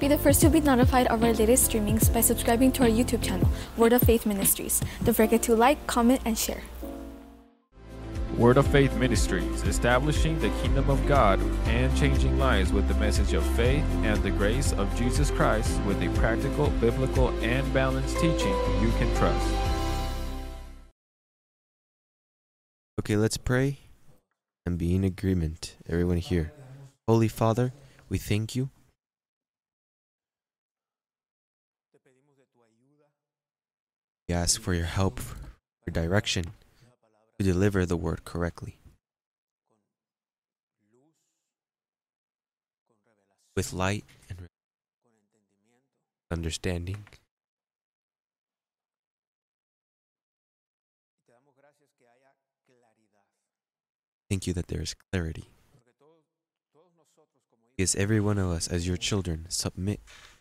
Be the first to be notified of our latest streamings by subscribing to our YouTube channel, Word of Faith Ministries. Don't forget to like, comment, and share. Word of Faith Ministries, establishing the kingdom of God and changing lives with the message of faith and the grace of Jesus Christ with a practical, biblical, and balanced teaching you can trust. Okay, let's pray and be in agreement, everyone here. Holy Father, we thank you. We ask for your help, for direction to deliver the word correctly, with light and understanding. Thank you that there is clarity. Because every one of us, as your children, submit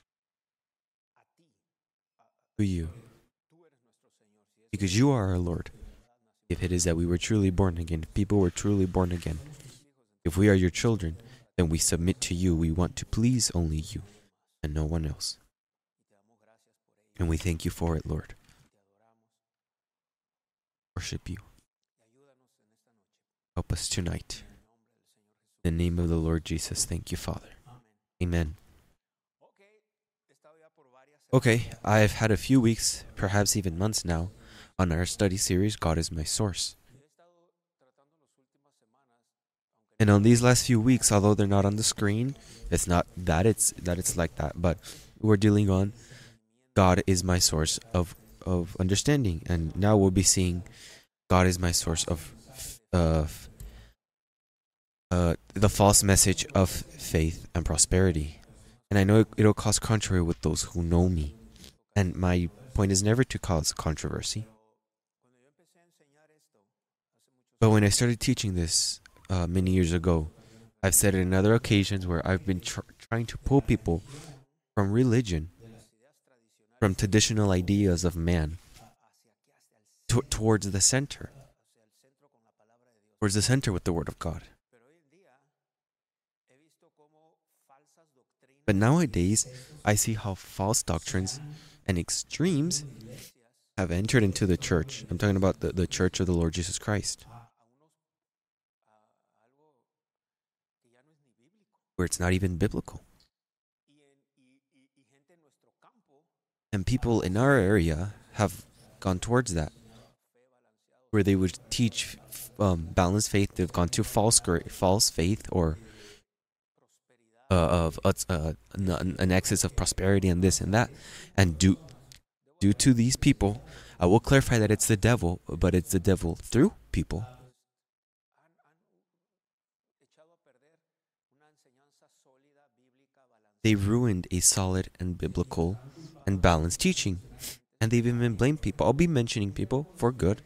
to you. Because you are our Lord. If it is that we were truly born again, if people were truly born again, if we are your children, then we submit to you. We want to please only you and no one else. And we thank you for it, Lord. Worship you. Help us tonight. In the name of the Lord Jesus, thank you, Father. Amen. Okay, I've had a few weeks, perhaps even months now, on our study series, God is My Source. And on these last few weeks, although they're not on the screen, it's not that it's like that, but we're dealing on God is my source of understanding. And now we'll be seeing God is my source of the false message of faith and prosperity. And I know it'll cause controversy with those who know me. And my point is never to cause controversy. But when I started teaching this many years ago, I've said it in other occasions where I've been trying to pull people from religion, from traditional ideas of man, towards the center. Towards the center with the Word of God. But nowadays, I see how false doctrines and extremes have entered into the church. I'm talking about the church of the Lord Jesus Christ. Where it's not even biblical. And people in our area have gone towards that. Where they would teach balanced faith. They've gone to false faith or of an excess of prosperity and this and that. And due to these people, I will clarify that it's the devil, but it's the devil through people. They ruined a solid and biblical and balanced teaching. And they've even blamed people. I'll be mentioning people for good.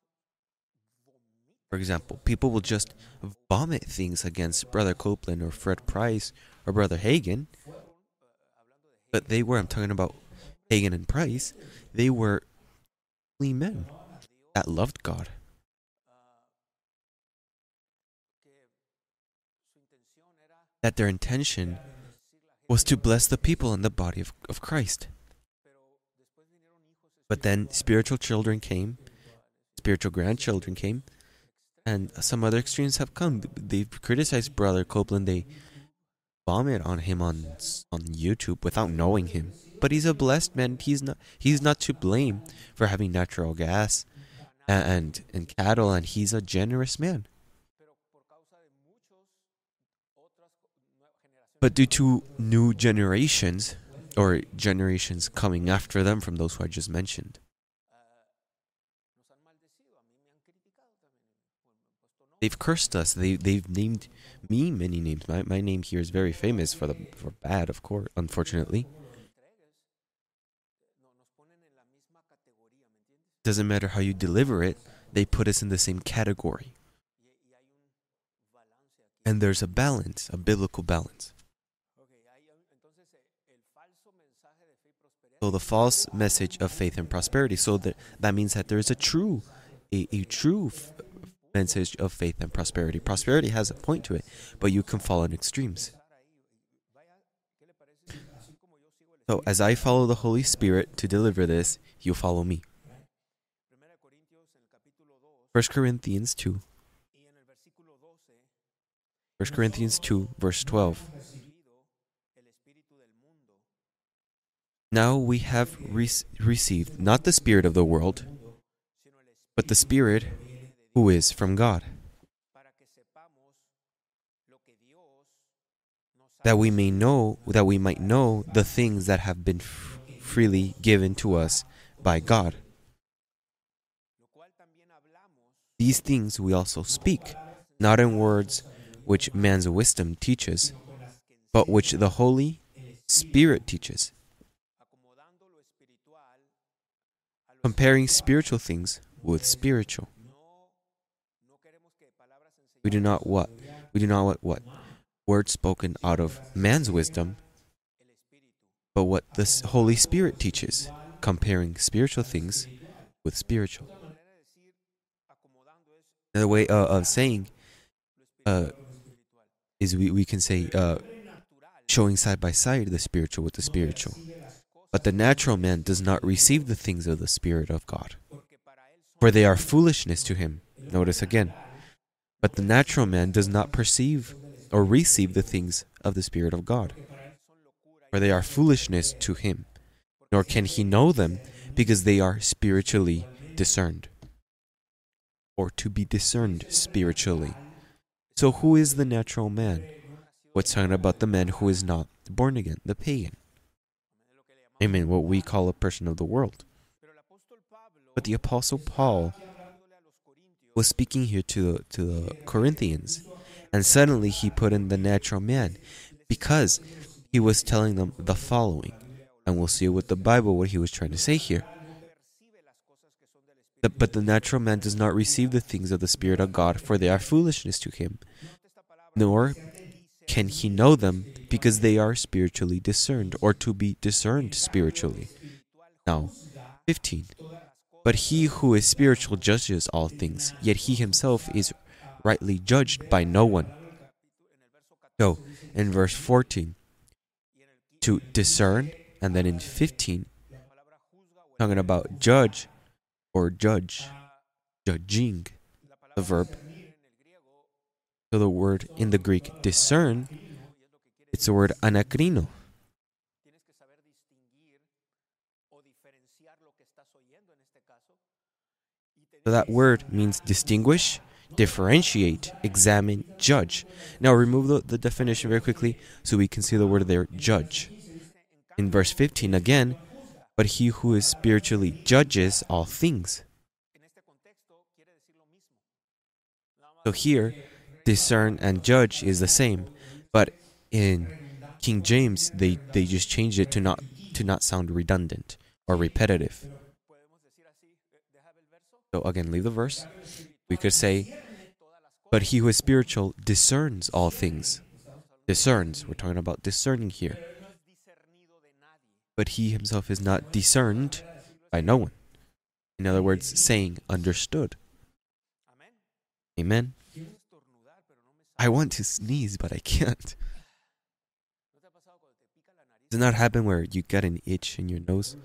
For example, people will just vomit things against Brother Copeland or Fred Price or Brother Hagin. But I'm talking about Hagin and Price, they were holy men that loved God. That their intention was to bless the people in the body of Christ. But then spiritual children came, spiritual grandchildren came, and some other extremes have come. They've criticized Brother Copeland. They vomit on him on YouTube without knowing him. But he's a blessed man. He's not to blame for having natural gas and cattle, and he's a generous man. But due to new generations, or generations coming after them from those who I just mentioned, they've cursed us. They've named me many names. My name here is very famous for bad, of course, unfortunately. Doesn't matter how you deliver it, they put us in the same category. And there's a balance, a biblical balance. So the false message of faith and prosperity. So that means that there is a true message of faith and prosperity. Prosperity has a point to it, but you can fall in extremes. So as I follow the Holy Spirit to deliver this, you follow me. 1 Corinthians 2. 1 Corinthians 2, verse 12. Now we have received not the spirit of the world, but the Spirit who is from God, that we might know the things that have been freely given to us by God. These things we also speak, not in words which man's wisdom teaches, but which the Holy Spirit teaches, comparing spiritual things with spiritual. We do not what words spoken out of man's wisdom, but what the Holy Spirit teaches, comparing spiritual things with spiritual. Another way of saying is we can say showing side by side the spiritual with the spiritual. But the natural man does not receive the things of the Spirit of God, for they are foolishness to him. Notice again. But the natural man does not perceive or receive the things of the Spirit of God, for they are foolishness to him, nor can he know them, because they are spiritually discerned, or to be discerned spiritually. So who is the natural man? What's talking about the man who is not born again, the pagan. Amen, what we call a person of the world. But the Apostle Paul was speaking here to the Corinthians, and suddenly he put in the natural man, because he was telling them the following. And we'll see with the Bible what he was trying to say here. But the natural man does not receive the things of the Spirit of God, for they are foolishness to him, nor can he know them, because they are spiritually discerned, or to be discerned spiritually. Now, 15. But he who is spiritual judges all things, yet he himself is rightly judged by no one. So, in verse 14, to discern, and then in 15, talking about judge, or judge, judging, the verb. So the word in the Greek, discern, it's the word anakrino. So that word means distinguish, differentiate, examine, judge. Now remove the definition very quickly so we can see the word there, judge. In verse 15 again, but he who is spiritually judges all things. So here, discern and judge is the same, but in King James they just changed it to not sound redundant or repetitive. So again, leave the verse. We could say, but he who is spiritual discerns all things. Discerns, we're talking about discerning here. But he himself is not discerned by no one. In other words, saying understood. Amen. I want to sneeze, but I can't. Does not happen where you get an itch in your nose?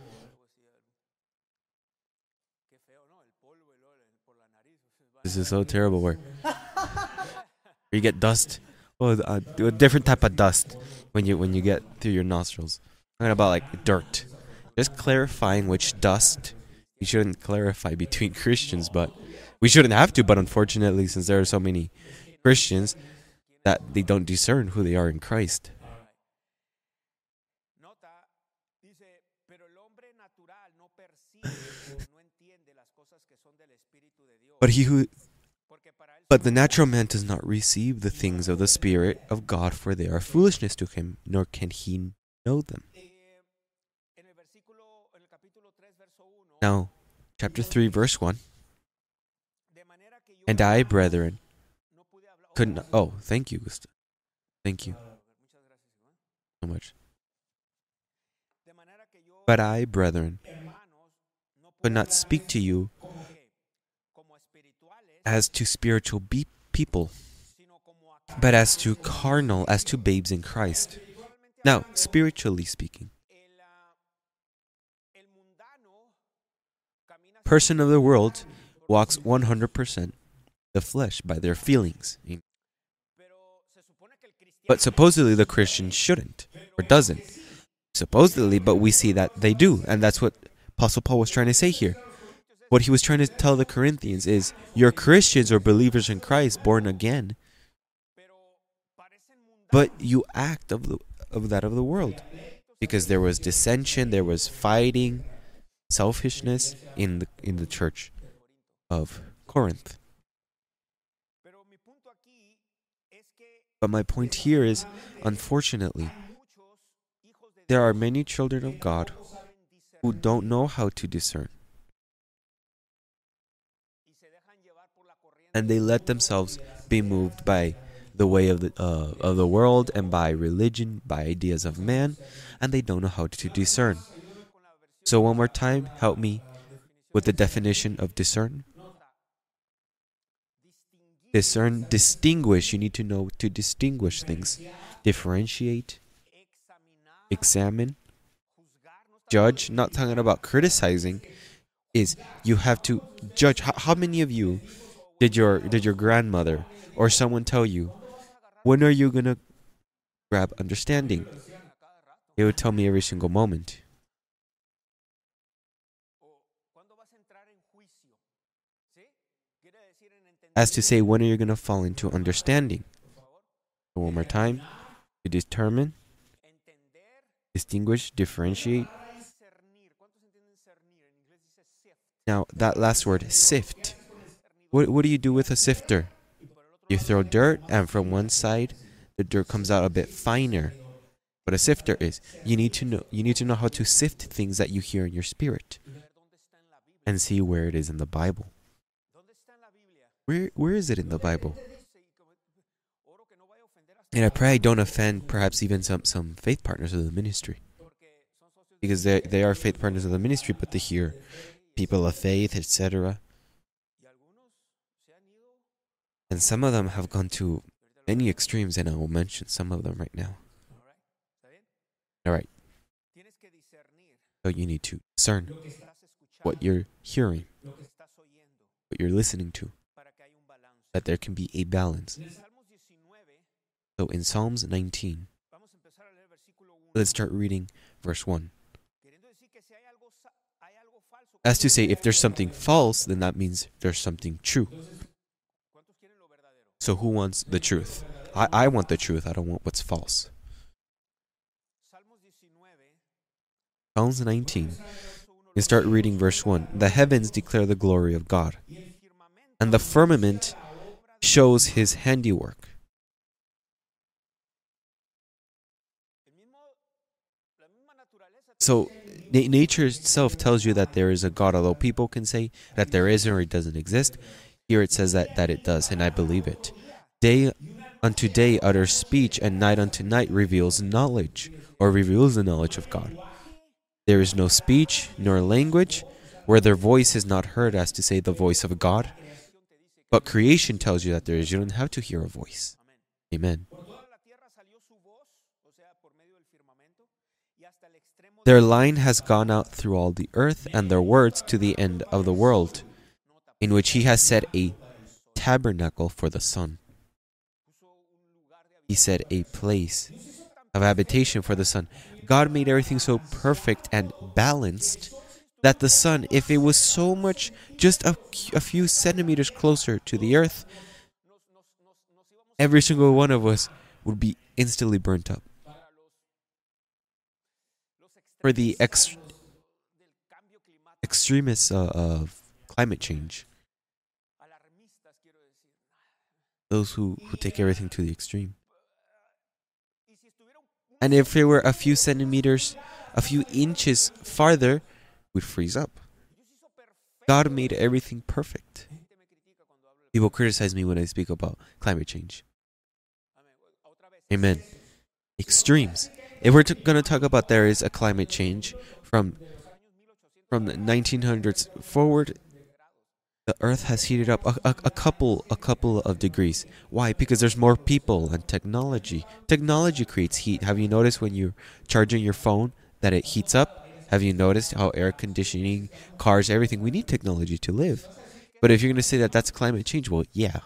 This is so terrible where you get dust. Well, a different type of dust when you get through your nostrils. I'm talking about like dirt. Just clarifying which dust. We shouldn't clarify between Christians, but we shouldn't have to. But unfortunately, since there are so many Christians that they don't discern who they are in Christ. But the natural man does not receive the things of the Spirit of God, for they are foolishness to him, nor can he know them. Now, chapter 3, verse 1. And I, brethren, could not... Oh, thank you, Gustav. Thank you so much. But I, brethren, could not speak to you as to spiritual people, but as to carnal, as to babes in Christ. Now, spiritually speaking, person of the world walks 100% the flesh by their feelings. But supposedly the Christian shouldn't or doesn't. Supposedly, but we see that they do. And that's what Apostle Paul was trying to say here. What he was trying to tell the Corinthians is, you're Christians or believers in Christ, born again, but you act of the world. Because there was dissension, there was fighting, selfishness in the church of Corinth. But my point here is, unfortunately, there are many children of God who don't know how to discern. And they let themselves be moved by the way of the world and by religion, by ideas of man, and they don't know how to discern. So one more time, help me with the definition of discern. Discern, distinguish. You need to know to distinguish things. Differentiate, examine, judge. Not talking about criticizing. Is you have to judge. How many of you did your grandmother or someone tell you, when are you gonna grab understanding? They would tell me every single moment. As to say, when are you going to fall into understanding? So one more time. To determine, distinguish, differentiate. Now, that last word, sift. What do you do with a sifter? You throw dirt, and from one side, the dirt comes out a bit finer. What a sifter is, you need to know how to sift things that you hear in your spirit and see where it is in the Bible. Where is it in the Bible? And I pray I don't offend perhaps even some faith partners of the ministry. Because they are faith partners of the ministry, but they hear people of faith, etc. And some of them have gone to many extremes, and I will mention some of them right now. Alright. So you need to discern what you're hearing, what you're listening to, that there can be a balance. So in Psalms 19, let's start reading verse 1. As to say, if there's something false, then that means there's something true. So who wants the truth? I want the truth. I don't want what's false. Psalms 19. You start reading verse 1. The heavens declare the glory of God, and the firmament shows his handiwork. So nature itself tells you that there is a God, although people can say that there isn't or it doesn't exist. Here it says that it does, and I believe it. Day unto day utters speech, and night unto night reveals knowledge, or reveals the knowledge of God. There is no speech nor language where their voice is not heard, as to say the voice of God. But creation tells you that there is. You don't have to hear a voice. Amen. Their line has gone out through all the earth, and their words to the end of the world, in which he has set a tabernacle for the sun. He set a place of habitation for the sun. God made everything so perfect and balanced that the sun, if it was so much, just a few centimeters closer to the earth, every single one of us would be instantly burnt up. For the extremists of climate change, those who take everything to the extreme. And if it were a few centimeters, a few inches farther, we'd freeze up. God made everything perfect. People criticize me when I speak about climate change. Amen. Extremes. If we're going to talk about there is a climate change from the 1900s forward, The earth has heated up a couple of degrees. Why? Because there's more people and technology. Technology creates heat. Have you noticed when you're charging your phone that it heats up? Have you noticed how air conditioning, cars, everything, we need technology to live. But if you're going to say that that's climate change, well, yeah.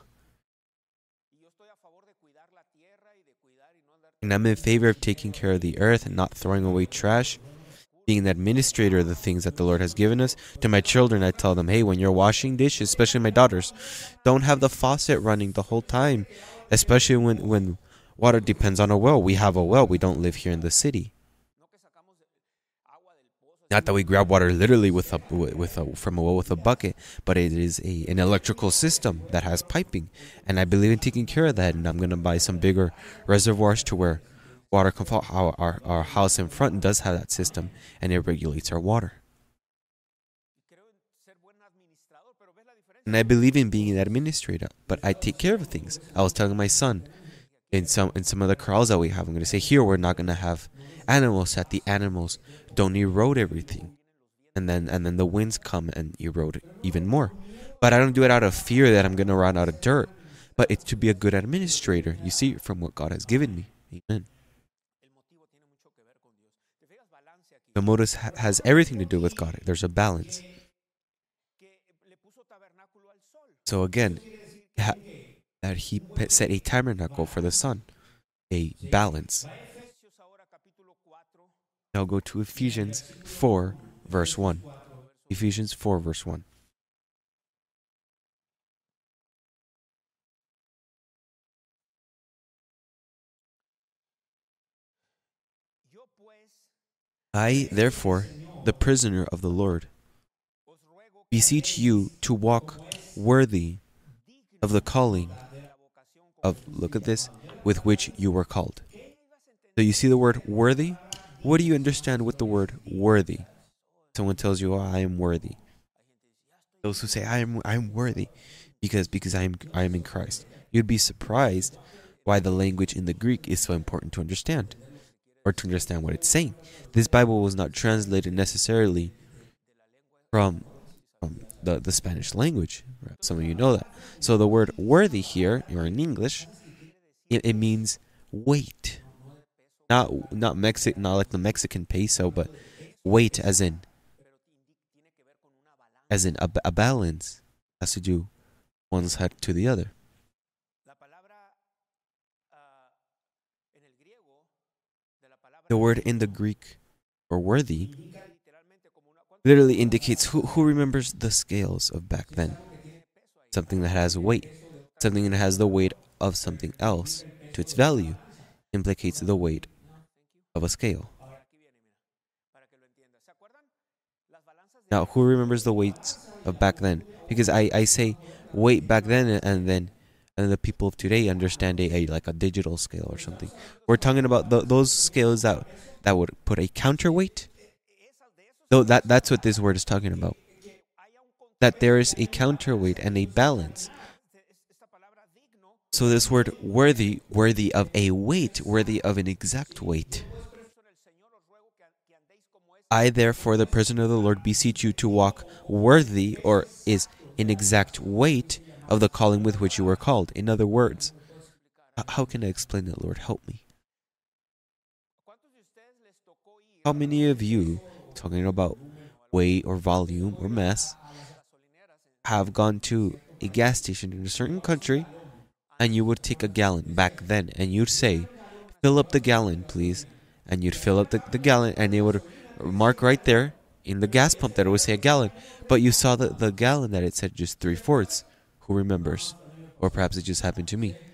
And I'm in favor of taking care of the earth and not throwing away trash, being an administrator of the things that the Lord has given us. To my children, I tell them, hey, when you're washing dishes, especially my daughters, don't have the faucet running the whole time, especially when water depends on a well. We have a well. We don't live here in the city. Not that we grab water literally from a well with a bucket, but it is an electrical system that has piping. And I believe in taking care of that, and I'm going to buy some bigger reservoirs to where water can fall. Our house in front does have that system, and it regulates our water. And I believe in being an administrator, but I take care of things. I was telling my son, in some of the corrals that we have, I'm going to say, here we're not going to have animals, that the animals don't erode everything. And then the winds come and erode even more. But I don't do it out of fear that I'm going to run out of dirt, but it's to be a good administrator, you see, from what God has given me. Amen. The motive has everything to do with God. There's a balance. So again, that he set a tabernacle for the sun, a balance. Now go to Ephesians 4, verse 1. Ephesians 4, verse 1. I, therefore, the prisoner of the Lord, beseech you to walk worthy of the calling of, look at this, with which you were called. So you see the word worthy? What do you understand with the word worthy? Someone tells you, oh, I am worthy. Those who say, I am worthy because I am in Christ. You'd be surprised why the language in the Greek is so important to understand, or to understand what it's saying. This Bible was not translated necessarily from the Spanish language. Some of you know that. So the word worthy here, or in English, it means weight. Not like the Mexican peso, but weight as in a balance. Has to do one's head to the other. The word in the Greek, or worthy, literally indicates who remembers the scales of back then. Something that has weight. Something that has the weight of something else to its value implicates the weight of a scale. Now, who remembers the weights of back then? Because I say weight back then, and then the people of today understand like a digital scale or something. We're talking about those scales that would put a counterweight. So that's what this word is talking about. That there is a counterweight and a balance. So this word worthy of a weight, worthy of an exact weight. I, therefore, the prisoner of the Lord, beseech you to walk worthy, or is an exact weight of the calling with which you were called. In other words, how can I explain that, Lord? Help me. How many of you, talking about weight or volume or mass, have gone to a gas station in a certain country, and you would take a gallon back then, and you'd say, fill up the gallon, please. And you'd fill up the gallon, and it would mark right there in the gas pump that it would say a gallon. But you saw the gallon that it said just 3/4. Who remembers? Or perhaps it just happened to me.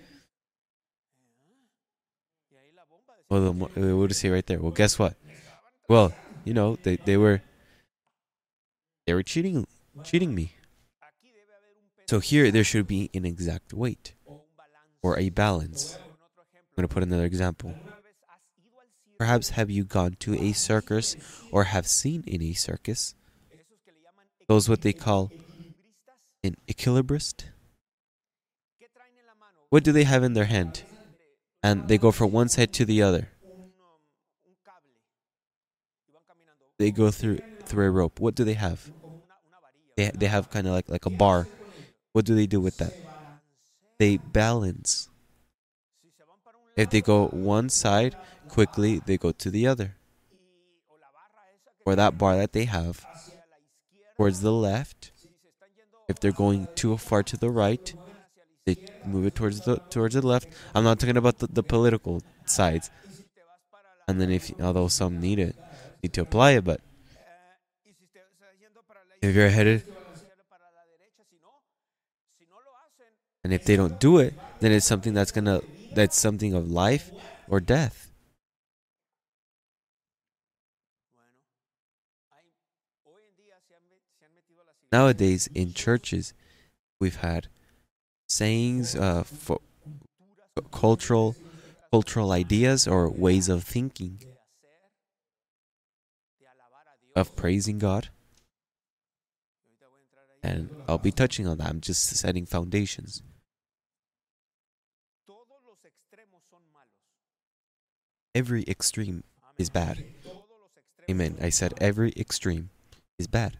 Well, it would say right there. Well, guess what? Well, they were cheating me. So here there should be an exact weight or a balance. I'm going to put another example. Perhaps have you gone to a circus or have seen in a circus those what they call an equilibrist? What do they have in their hand? And they go from one side to the other. They go through a rope. What do they have? They have kind of like a bar what do they do with that? They balance. If they go one side, quickly they go to the other. Or that bar that they have towards the left, if they're going too far to the right, they move it towards the left. I'm not talking about the political sides. And then although some need to apply it, but if you're headed, and if they don't do it, then it's something that's something of life or death. Nowadays, in churches, we've had sayings for cultural ideas or ways of thinking, of praising God. And I'll be touching on that. I'm just setting foundations. Every extreme is bad. Amen. I said every extreme is bad.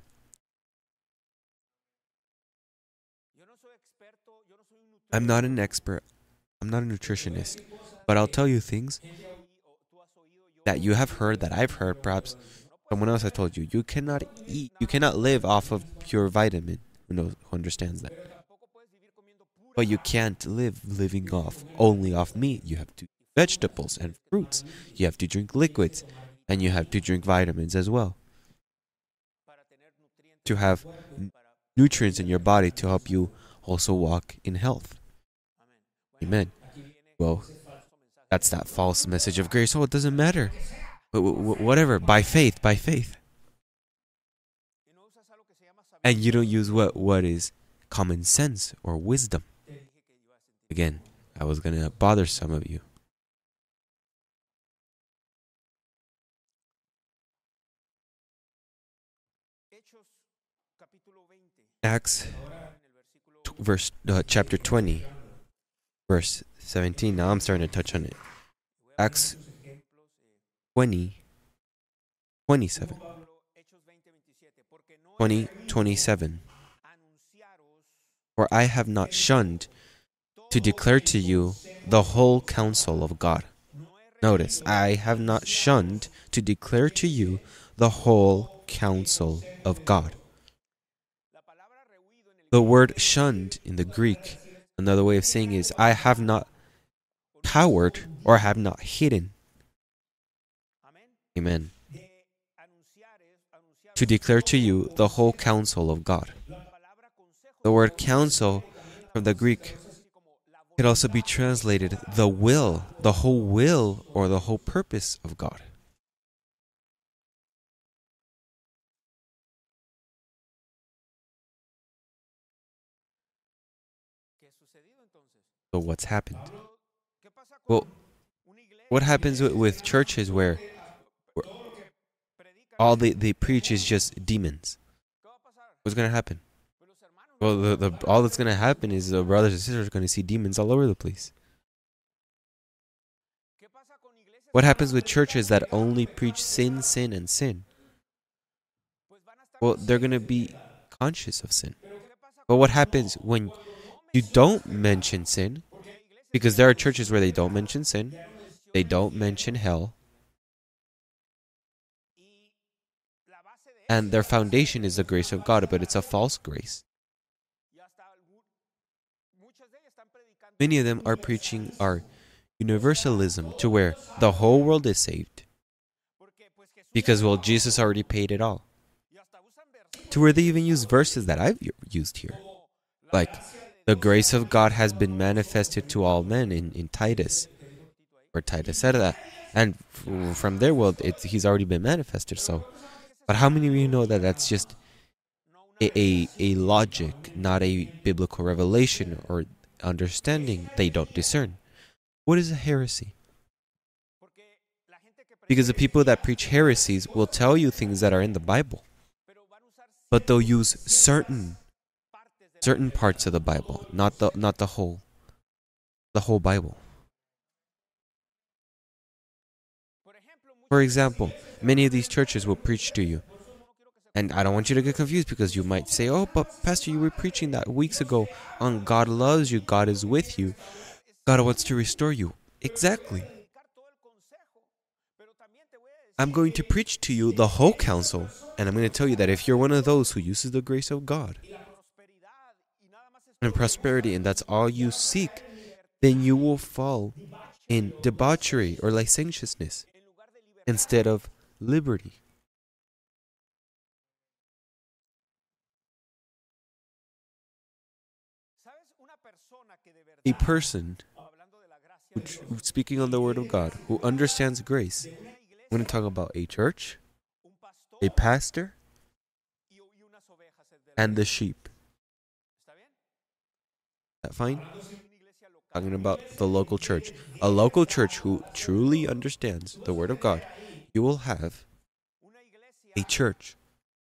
I'm not an expert. I'm not a nutritionist. But I'll tell you things that you have heard, that I've heard, perhaps someone else has told you. You cannot live off of pure vitamin. Who understands that? But you can't living only off meat. You have to eat vegetables and fruits. You have to drink liquids. And you have to drink vitamins as well. To have nutrients in your body to help you also walk in health. Amen. Well, that's that false message of grace. Oh, it doesn't matter. Whatever. By faith. And you don't use what is common sense or wisdom. Again, I was going to bother some of you. Acts chapter 20, verse 17. Now I'm starting to touch on it. Acts 20, 27. 27. For I have not shunned to declare to you the whole counsel of God. Notice, I have not shunned to declare to you the whole counsel of God. The word shunned in the Greek, another way of saying is, I have not cowered or have not hidden. Amen. To declare to you the whole counsel of God. The word counsel from the Greek could also be translated the will, the whole will or the whole purpose of God. So what's happened? Well, what happens with churches where all they preach is just demons? What's going to happen? Well, all that's going to happen is the brothers and sisters are going to see demons all over the place. What happens with churches that only preach sin, sin, and sin? Well, they're going to be conscious of sin. But what happens when you don't mention sin? Because there are churches where they don't mention sin, they don't mention hell, and their foundation is the grace of God, but it's a false grace. Many of them are preaching our universalism to where the whole world is saved. Because, well, Jesus already paid it all. To where they even use verses that I've used here. Like, the grace of God has been manifested to all men in Titus. Or Titus said that. And from there, well, he's already been manifested, so. But how many of you know that that's just a logic, not a biblical revelation or understanding they don't discern? What is a heresy? Because the people that preach heresies will tell you things that are in the Bible, but they'll use certain parts of the Bible, not the whole Bible. For example, many of these churches will preach to you, And I don't want you to get confused, because you might say, oh, but Pastor, you were preaching that weeks ago on God loves you, God is with you, God wants to restore you. Exactly. I'm going to preach to you the whole counsel, and I'm going to tell you that if you're one of those who uses the grace of God and prosperity, and that's all you seek, then you will fall in debauchery or licentiousness instead of liberty. A person, speaking on the Word of God, who understands grace, I'm going to talk about a church, a pastor, and the sheep. Is that fine? Talking about the local church. A local church who truly understands the Word of God. You will have a church,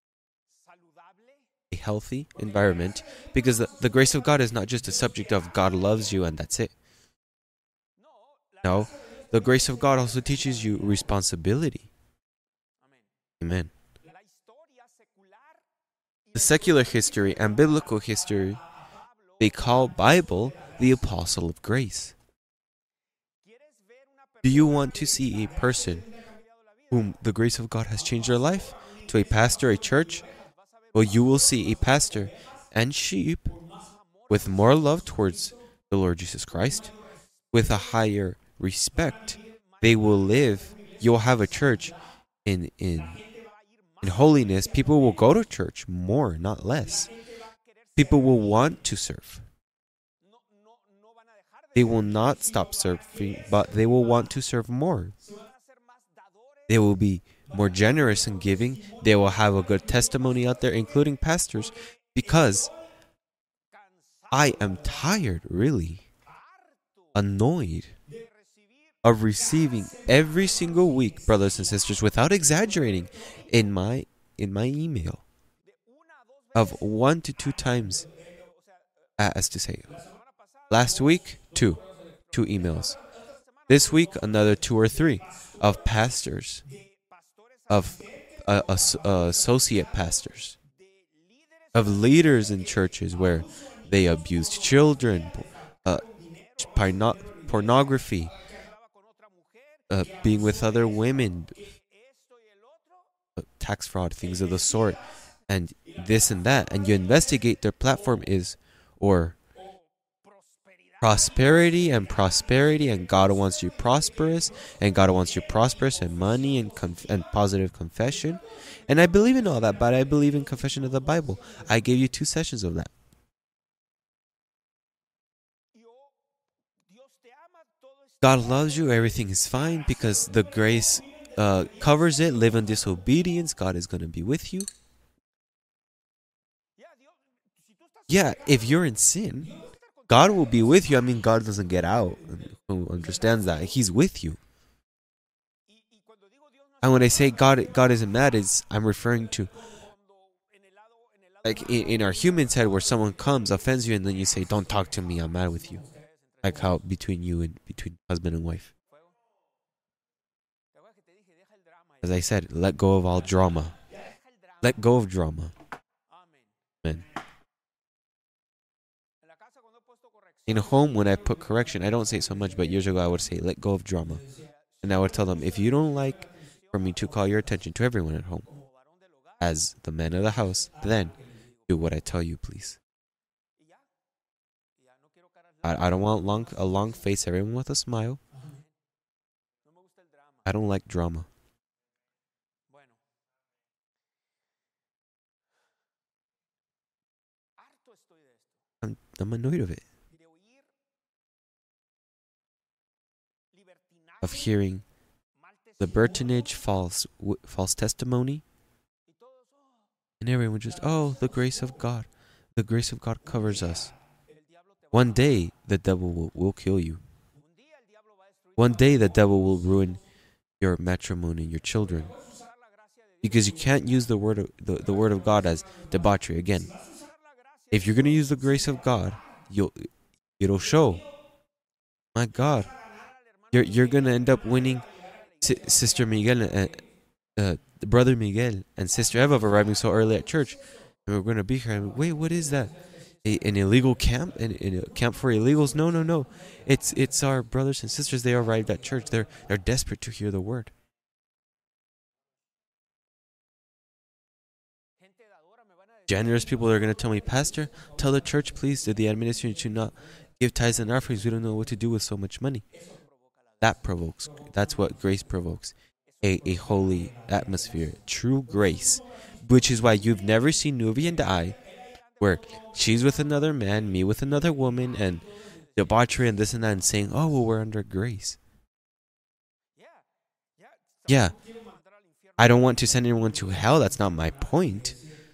a healthy environment, because the grace of God is not just a subject of God loves you and that's it. No, the grace of God also teaches you responsibility. Amen. The secular history and biblical history, they call Bible the apostle of grace. Do you want to see a person whom the grace of God has changed their life? To a pastor, a church? Well, you will see a pastor and sheep with more love towards the Lord Jesus Christ, with a higher respect. They will live. You'll have a church in holiness. People will go to church more, not less. People will want to serve. They will not stop serving, but they will want to serve more. They will be more generous in giving. They will have a good testimony out there, including pastors, because I am tired, really, annoyed of receiving every single week, brothers and sisters, without exaggerating, in my email, of 1 to 2 times, as to say, last week, two emails. This week, another 2 or 3 of pastors, of associate pastors, of leaders in churches where they abused children, pornography, being with other women, tax fraud, things of the sort, and this and that. And you investigate their platform is, or prosperity, and God wants you prosperous, and God wants you prosperous, and money, and positive confession. And I believe in all that, but I believe in confession of the Bible. I gave you 2 sessions of that. God loves you, everything is fine, because the grace covers it. Live in disobedience, God is going to be with you. Yeah, if you're in sin, God will be with you. I mean, God doesn't get out. Who understands that? He's with you. And when I say God isn't mad, I'm referring to, like, in our human side, where someone comes, offends you, and then you say, don't talk to me, I'm mad with you. Like how between husband and wife. As I said, let go of all drama. Let go of drama. Amen. In a home, when I put correction, I don't say it so much, but years ago I would say, let go of drama. And I would tell them, if you don't like for me to call your attention to everyone at home, as the man of the house, then do what I tell you, please. I don't want a long face, everyone with a smile. I don't like drama. I'm annoyed of it. Of hearing libertinage, false testimony, and everyone just, the grace of God. The grace of God covers us. One day, the devil will kill you. One day, the devil will ruin your matrimony and your children, because you can't use the word of God as debauchery. Again, if you're going to use the grace of God, it'll show. My God, you're going to end up winning Sister Miguel Brother Miguel and Sister Eva arriving so early at church, and we're going to be here. And wait, what is that? An illegal camp? In a camp for illegals? No. It's our brothers and sisters. They arrived at church. They're desperate to hear the word. Generous people are going to tell me, Pastor, tell the church, please, to the administration to not give tithes and offerings. We don't know what to do with so much money. That's what grace provokes. A holy atmosphere, true grace, which is why you've never seen Nuvi and I, where she's with another man, me with another woman, and debauchery and this and that, and saying, oh, well, we're under grace. Yeah, I don't want to send anyone to hell. That's not my point.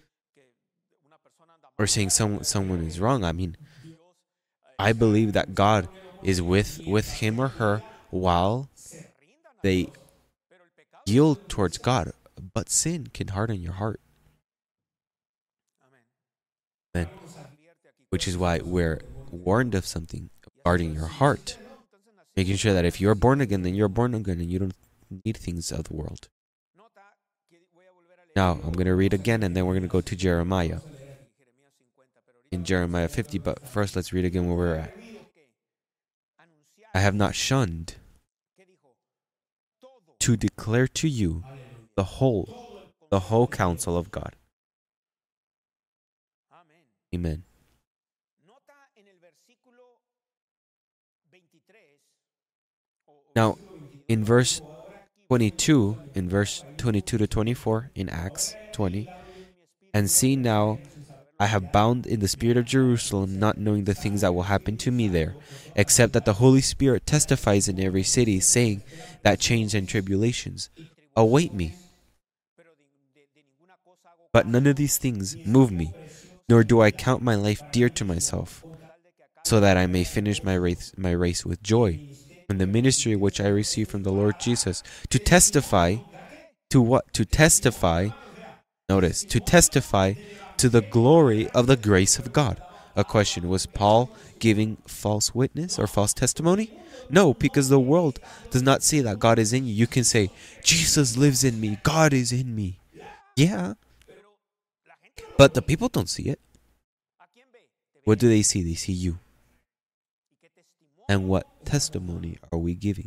Or saying someone is wrong. I mean, I believe that God is with him or her while they yield towards God. But sin can harden your heart. Amen. Which is why we're warned of something, guarding your heart. Making sure that if you're born again, then you're born again and you don't need things of the world. Now, I'm going to read again and then we're going to go to Jeremiah. In Jeremiah 50, but first let's read again where we're at. I have not shunned to declare to you the whole counsel of God. Amen. Now, in verse 22 to 24 in Acts 20, and see now, I have bound in the spirit of Jerusalem, not knowing the things that will happen to me there, except that the Holy Spirit testifies in every city, saying that chains and tribulations await me. But none of these things move me, nor do I count my life dear to myself, so that I may finish my race with joy, in the ministry which I received from the Lord Jesus, to testify to what? To testify, notice, to testify to the glory of the grace of God. A question, was Paul giving false witness or false testimony? No, because the world does not see that God is in you. You can say, Jesus lives in me, God is in me. Yeah, but the people don't see it. What do they see? They see you. And what testimony are we giving?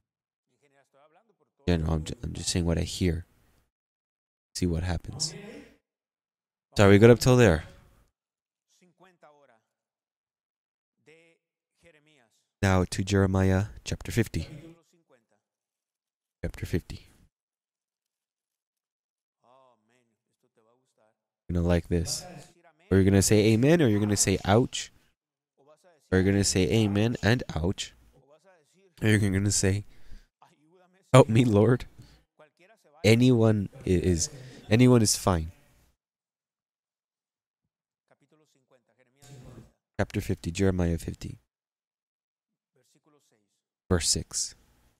I'm just saying what I hear. See what happens. So we got up till there. Now to Jeremiah chapter 50. Chapter 50. You're going to like this. Or you're going to say amen, or you're going to say ouch. Or you're going to say amen and ouch. Or you're going to say, help me, Lord. Anyone is fine. Chapter 50, Jeremiah 50. Verse 6.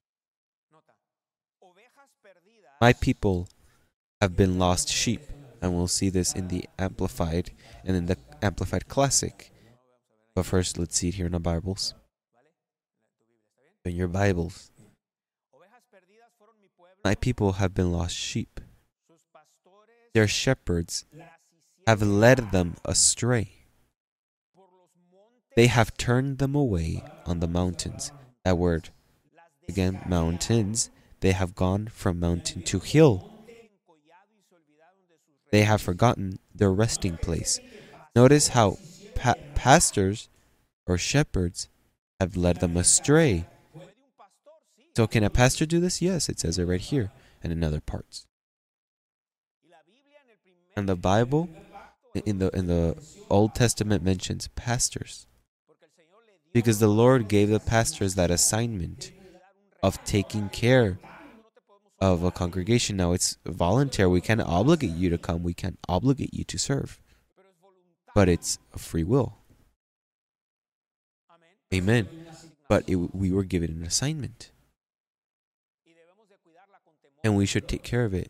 My people have been lost sheep, and we'll see this in the Amplified and in the Amplified Classic. But first, let's see it here in the Bibles. In your Bibles. My people have been lost sheep. Their shepherds have led them astray. They have turned them away on the mountains. That word, again, mountains. They have gone from mountain to hill. They have forgotten their resting place. Notice how pastors or shepherds have led them astray. So can a pastor do this? Yes, it says it right here and in other parts. And the Bible, in the Old Testament, mentions pastors. Because the Lord gave the pastors that assignment of taking care of a congregation. Now, it's voluntary. We can't obligate you to come. We can't obligate you to serve. But it's a free will. Amen. But we were given an assignment. And we should take care of it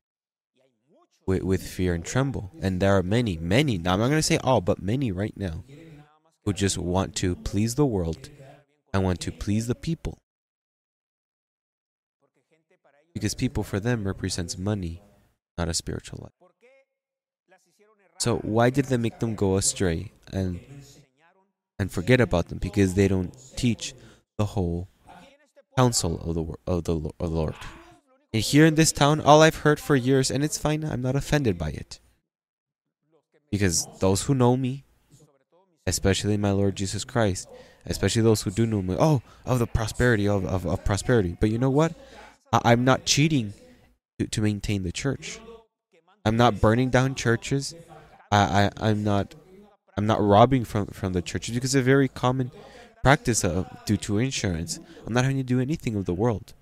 with fear and tremble. And there are many. Now, I'm not going to say all, but many right now who just want to please the world and want to please the people. Because people for them represents money not a spiritual life. So why did they make them go astray and forget about them? Because they don't teach the whole counsel of the Lord. And here in this town, all I've heard for years, and it's fine, I'm not offended by it. Because those who know me, especially my Lord Jesus Christ, especially those who do know me, of the prosperity of prosperity. But you know what? I'm not cheating to maintain the church. I'm not burning down churches. I'm not robbing from the churches, because it's a very common practice due to insurance. I'm not having to do anything of the world.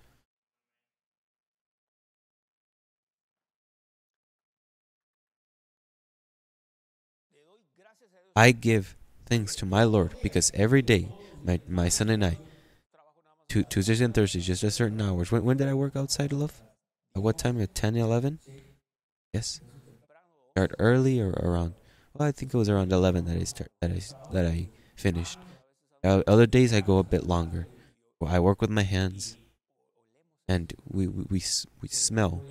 I give thanks to my Lord because every day, my son and I, Tuesdays and Thursdays, just at certain hours. When did I work outside, love? At what time? At 10, 11? Yes. Start early or around? Well, I think it was around 11 that I finished. Other days I go a bit longer. I work with my hands, and we smell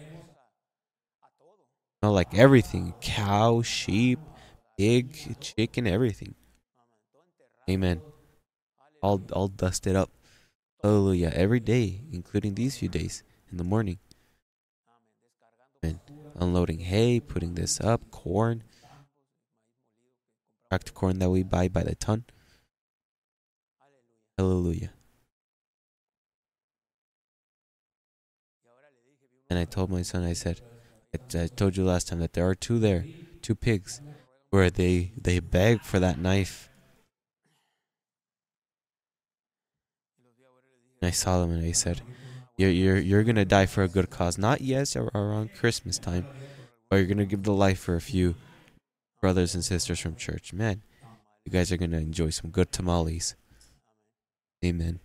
like everything: cow, sheep, pig, chicken, everything. Amen. All dusted up. Hallelujah. Every day, including these few days in the morning. Amen. Unloading hay, putting this up, corn. Cracked corn that we buy by the ton. Hallelujah. And I told my son, I said, I told you last time that there are two pigs, where they beg for that knife. And I saw them and I said, you're gonna die for a good cause. Not around Christmas time, but you're gonna give the life for a few brothers and sisters from church. Man, you guys are gonna enjoy some good tamales. Amen.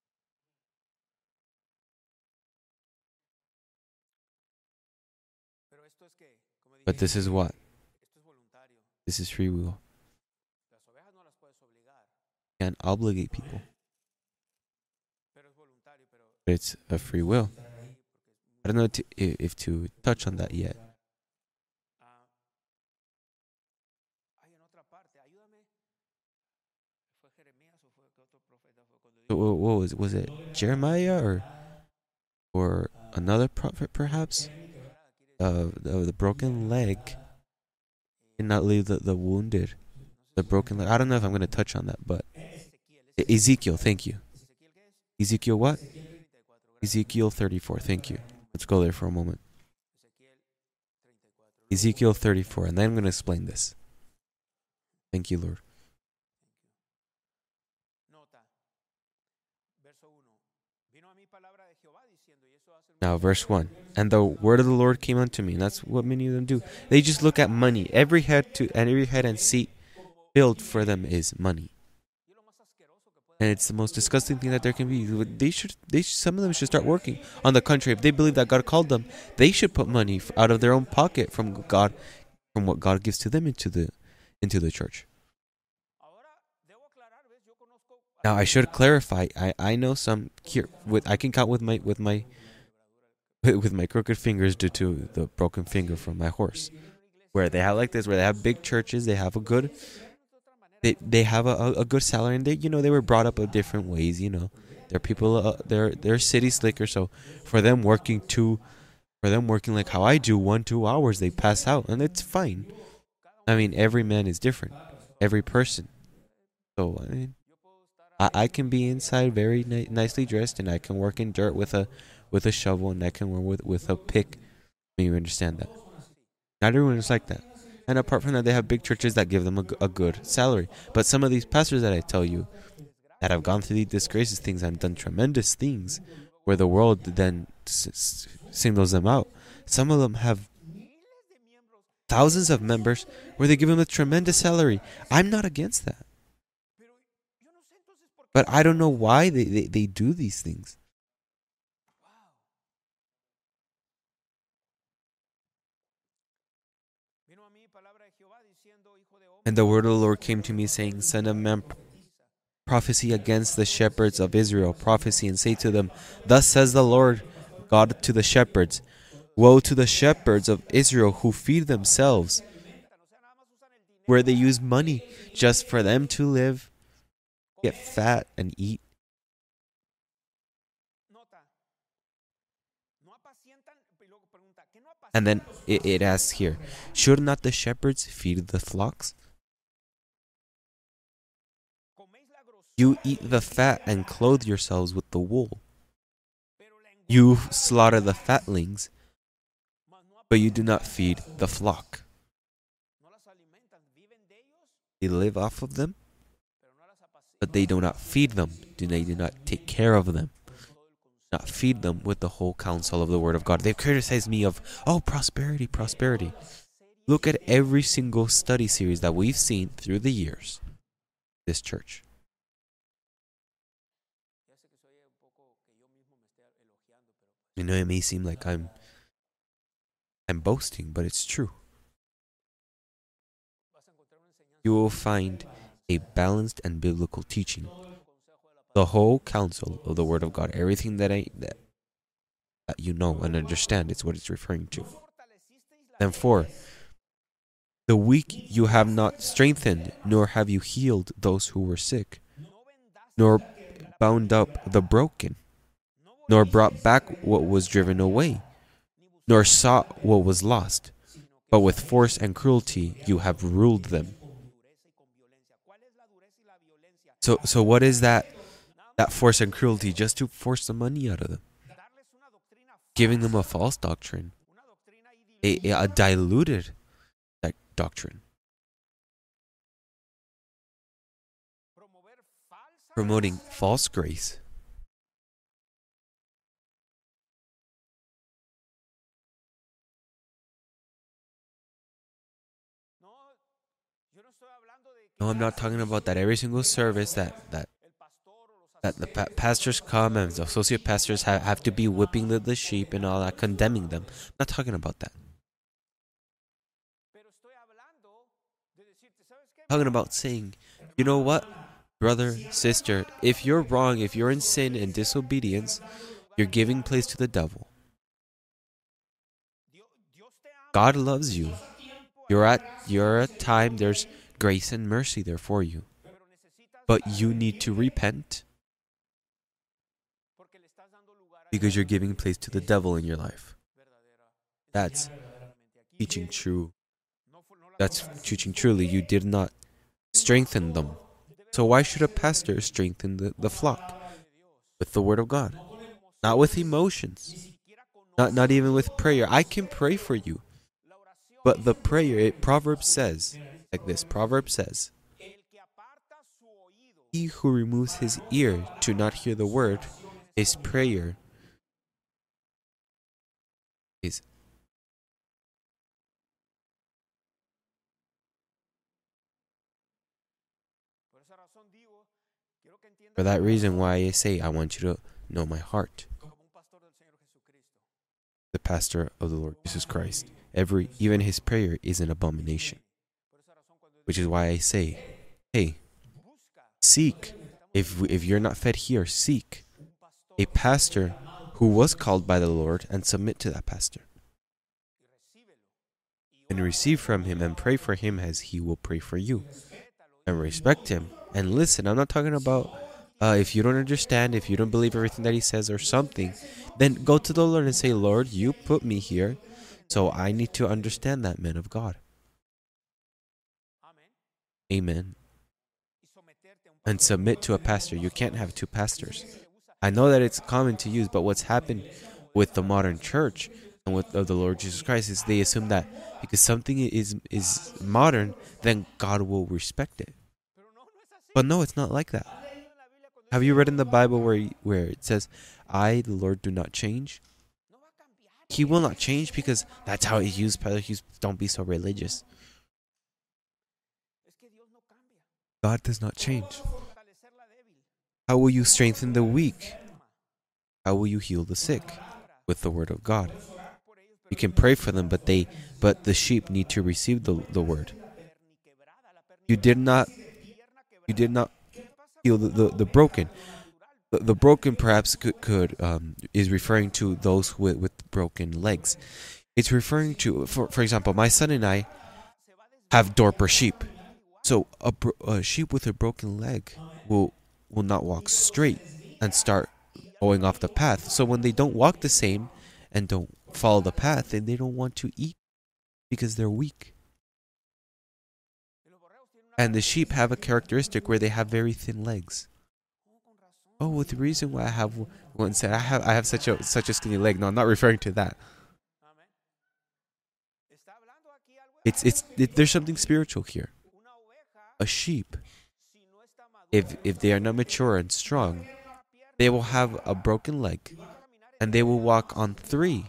But this is what? This is free will. You can't obligate people. But it's a free will. I don't know if to touch on that yet. What was it? Jeremiah or another prophet perhaps? The broken leg did not leave the wounded. The broken leg. I don't know if I'm going to touch on that, but Ezekiel, thank you. Ezekiel what? Ezekiel 34, thank you. Let's go there for a moment. Ezekiel 34, and then I'm going to explain this. Thank you, Lord. Now, verse 1. And the word of the Lord came unto me. And that's what many of them do. They just look at money. Every head and seat filled for them is money. And it's the most disgusting thing that there can be. Some of them should start working. On the contrary, if they believe that God called them, they should put money out of their own pocket from God, from what God gives to them into the church. Now, I should clarify. I know some here. I can count with my crooked fingers due to the broken finger from my horse. Where they have like this, where they have big churches, they have a good. They have a good salary, and they were brought up in different ways. They're people. They're city slickers. So for them working like how I do 1-2 hours, they pass out, and it's fine. I mean, every man is different, every person. So I mean, I can be inside very nicely dressed, and I can work in dirt with a shovel, and I can work with a pick. You understand that? Not everyone is like that. And apart from that, they have big churches that give them a good salary. But some of these pastors that I tell you that have gone through these disgraces things and done tremendous things where the world then singles them out. Some of them have thousands of members where they give them a tremendous salary. I'm not against that. But I don't know why they do these things. And the word of the Lord came to me, saying, Son of man, prophesy against the shepherds of Israel. Prophesy and say to them, Thus says the Lord God to the shepherds, Woe to the shepherds of Israel who feed themselves, where they use money just for them to live, get fat, and eat. And then it asks here, should not the shepherds feed the flocks? You eat the fat and clothe yourselves with the wool. You slaughter the fatlings, but you do not feed the flock. They live off of them, but they do not feed them. They do not take care of them. Not feed them with the whole counsel of the Word of God. They've criticized me of, prosperity, prosperity. Look at every single study series that we've seen through the years. This church. You know, it may seem like I'm boasting, but it's true. You will find a balanced and biblical teaching. The whole counsel of the Word of God, everything that you know and understand, is what it's referring to. And 4, the weak you have not strengthened, nor have you healed those who were sick, nor bound up the broken, nor brought back what was driven away, nor sought what was lost, but with force and cruelty you have ruled them. So what is that force and cruelty? Just to force the money out of them. Giving them a false doctrine. A diluted doctrine. Promoting false grace. No, I'm not talking about that every single service that the pastors come and the associate pastors have to be whipping the sheep and all that, condemning them. I'm not talking about that. I'm talking about saying, you know what, brother, sister, if you're wrong, if you're in sin and disobedience, you're giving place to the devil. God loves you. You're at a time, there's grace and mercy there for you. But you need to repent because you're giving place to the devil in your life. That's teaching true. That's teaching truly. You did not strengthen them. So why should a pastor strengthen the flock? With the Word of God. Not with emotions. Not even with prayer. I can pray for you. But the prayer, Proverbs says, like this, Proverbs says, he who removes his ear to not hear the word, his prayer is. For that reason why I say I want you to know my heart. The pastor of the Lord Jesus Christ. Even his prayer is an abomination. Which is why I say, hey, seek. If you're not fed here, seek a pastor who was called by the Lord and submit to that pastor. And receive from him and pray for him as he will pray for you. And respect him. And listen, I'm not talking about if you don't understand, if you don't believe everything that he says or something, then go to the Lord and say, Lord, you put me here, so I need to understand that, man of God. Amen. And submit to a pastor. You can't have two pastors. I know that it's common to use, but what's happened with the modern church and with the Lord Jesus Christ is they assume that because something is modern, then God will respect it. But no, it's not like that. Have you read in the Bible where it says, I, the Lord, do not change? He will not change because that's how he used. Don't be so religious. God does not change. How will you strengthen the weak? How will you heal the sick? With the word of God. You can pray for them, but the sheep need to receive the word. You did not heal the broken. The broken perhaps could is referring to those with broken legs. It's referring to, for example, my son and I have Dorper sheep. So a sheep with a broken leg will not walk straight and start going off the path. So when they don't walk the same and don't follow the path, then they don't want to eat because they're weak. And the sheep have a characteristic where they have very thin legs. Oh, well, the reason why I have one said I have such a skinny leg. No, I'm not referring to that. There's something spiritual here. A sheep, if they are not mature and strong, they will have a broken leg, and they will walk on three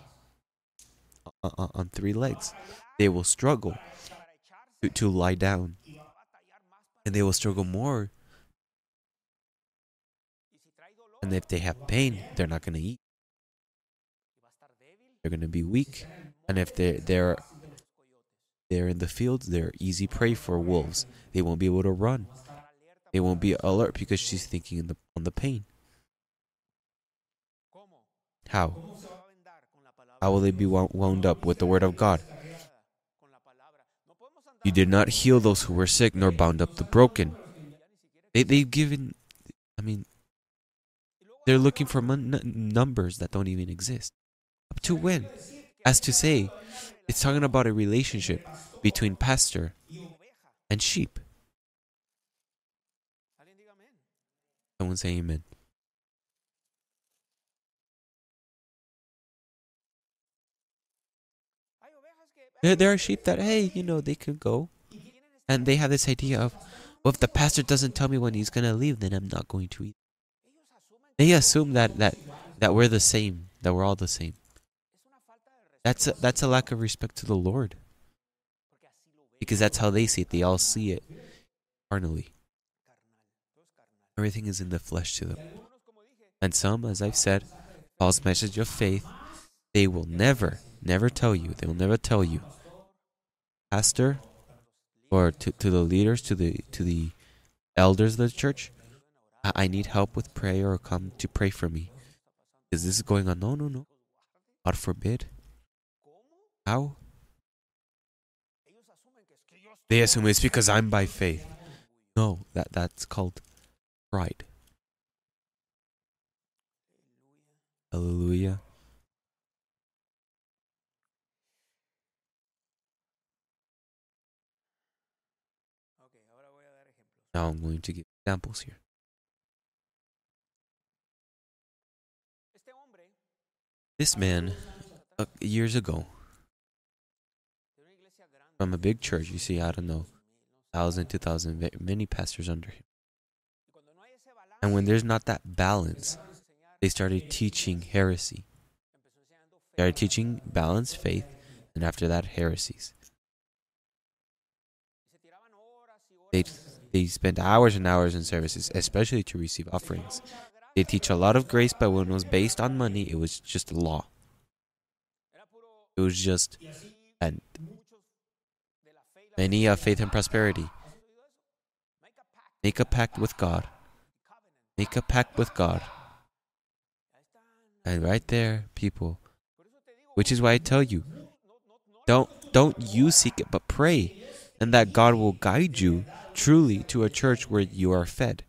legs. They will struggle to lie down, and they will struggle more. And if they have pain, they're not going to eat. They're going to be weak, and if they're in the fields, they're easy prey for wolves. They won't be able to run. They won't be alert because she's thinking on the pain. How? How will they be wound up with the word of God? You did not heal those who were sick, nor bound up the broken. They've given, they're looking for numbers that don't even exist. Up to when? As to say, it's talking about a relationship between pastor and sheep. Someone say amen. There are sheep that, hey, they could go. And they have this idea of, well, if the pastor doesn't tell me when he's going to leave, then I'm not going to eat. They assume that we're the same, that we're all the same. That's a lack of respect to the Lord. Because that's how they see it. They all see it carnally. Everything is in the flesh to them. And some, as I've said, false message of faith, they will never tell you. They will never tell you, pastor, or to the leaders, to the elders of the church, I need help with prayer, or come to pray for me. Is this going on? No. God forbid. How? They assume it's because I'm by faith. No, that's called pride. Hallelujah. Now I'm going to give examples here. This man, years ago, from a big church, you see, I don't know, 1,000, 2,000, many pastors under him. And when there's not that balance, they started teaching heresy. They started teaching balanced faith, and after that, heresies. They spent hours and hours in services, especially to receive offerings. They teach a lot of grace, but when it was based on money, it was just law. It was just many faith and prosperity. Make a pact with God. Make a pact with God. And right there, people, which is why I tell you, don't you seek it, but pray, and that God will guide you truly to a church where you are fed.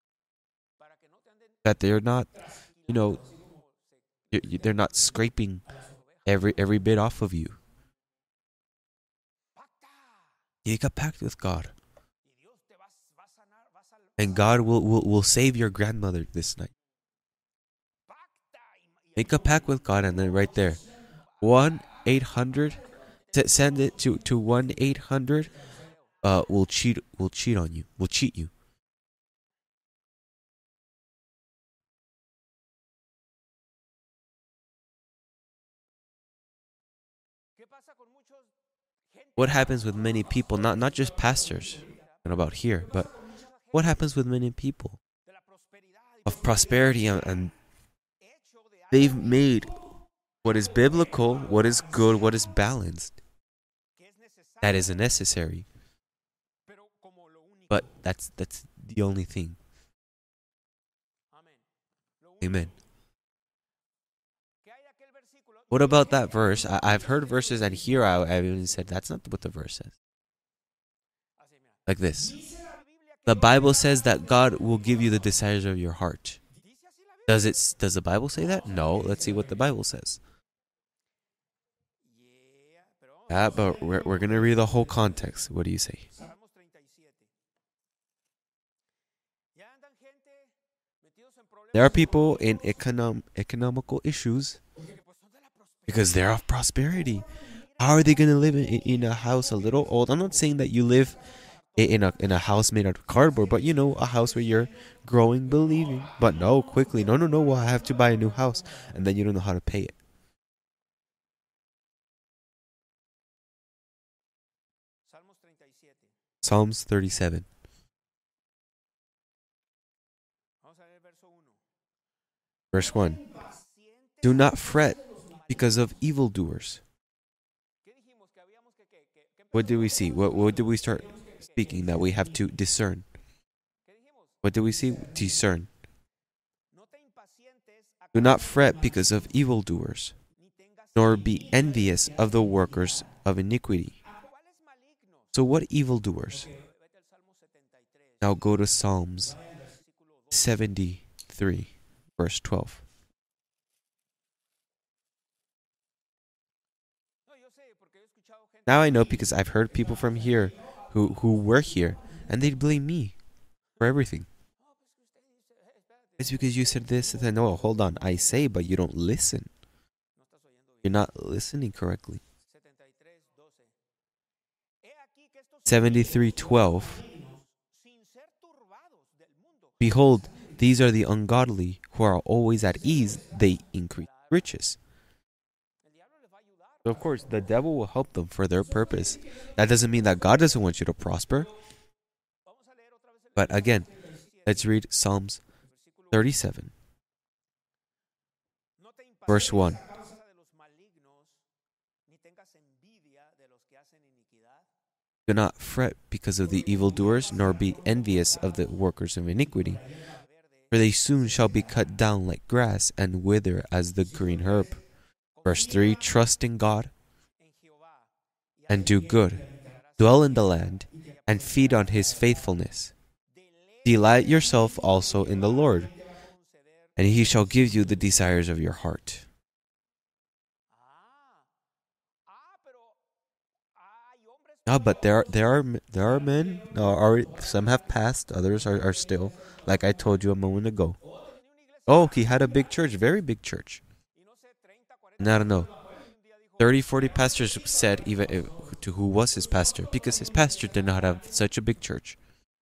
That they're not, they're not scraping every bit off of you. Make a pact with God. And God will save your grandmother this night. Make a pact with God, and then right there, 1-800, send it to 1-800. Will cheat on you. Will cheat you. What happens with many people, not just pastors, not about here, but what happens with many people of prosperity, and they've made what is biblical, what is good, what is balanced, that is necessary. But that's the only thing. Amen. What about that verse? I've heard verses, and here I've even said that's not what the verse says. Like this. The Bible says that God will give you the desires of your heart. Does the Bible say that? No. Let's see what the Bible says. Yeah, but we're going to read the whole context. What do you say? There are people in economical issues because they're of prosperity. How are they going to live in a house a little old? I'm not saying that you live in a house made out of cardboard, but a house where you're growing, believing. But no, quickly, no, well, I have to buy a new house, and then you don't know how to pay it. Psalms 37. Verse 1. Do not fret because of evildoers. What do we see? What do we start speaking that we have to discern? What do we see? Discern. Do not fret because of evildoers, nor be envious of the workers of iniquity. So what evildoers? Now go to Psalms 73, verse 12. Now I know because I've heard people from here who were here, and they'd blame me for everything. It's because you said this, and then, no, hold on. I say, but you don't listen. You're not listening correctly. 73:12. Behold, these are the ungodly who are always at ease. They increase riches. So of course, the devil will help them for their purpose. That doesn't mean that God doesn't want you to prosper. But again, let's read Psalms 37. Verse 1. Do not fret because of the evildoers, nor be envious of the workers of iniquity. For they soon shall be cut down like grass, and wither as the green herb. Verse 3, trust in God, and do good. Dwell in the land, and feed on His faithfulness. Delight yourself also in the Lord, and He shall give you the desires of your heart. But there are men. Some have passed. Others are still. Like I told you a moment ago. Oh, he had a big church, very big church. And I don't know. 30, 40 pastors said even to who was his pastor, because his pastor did not have such a big church.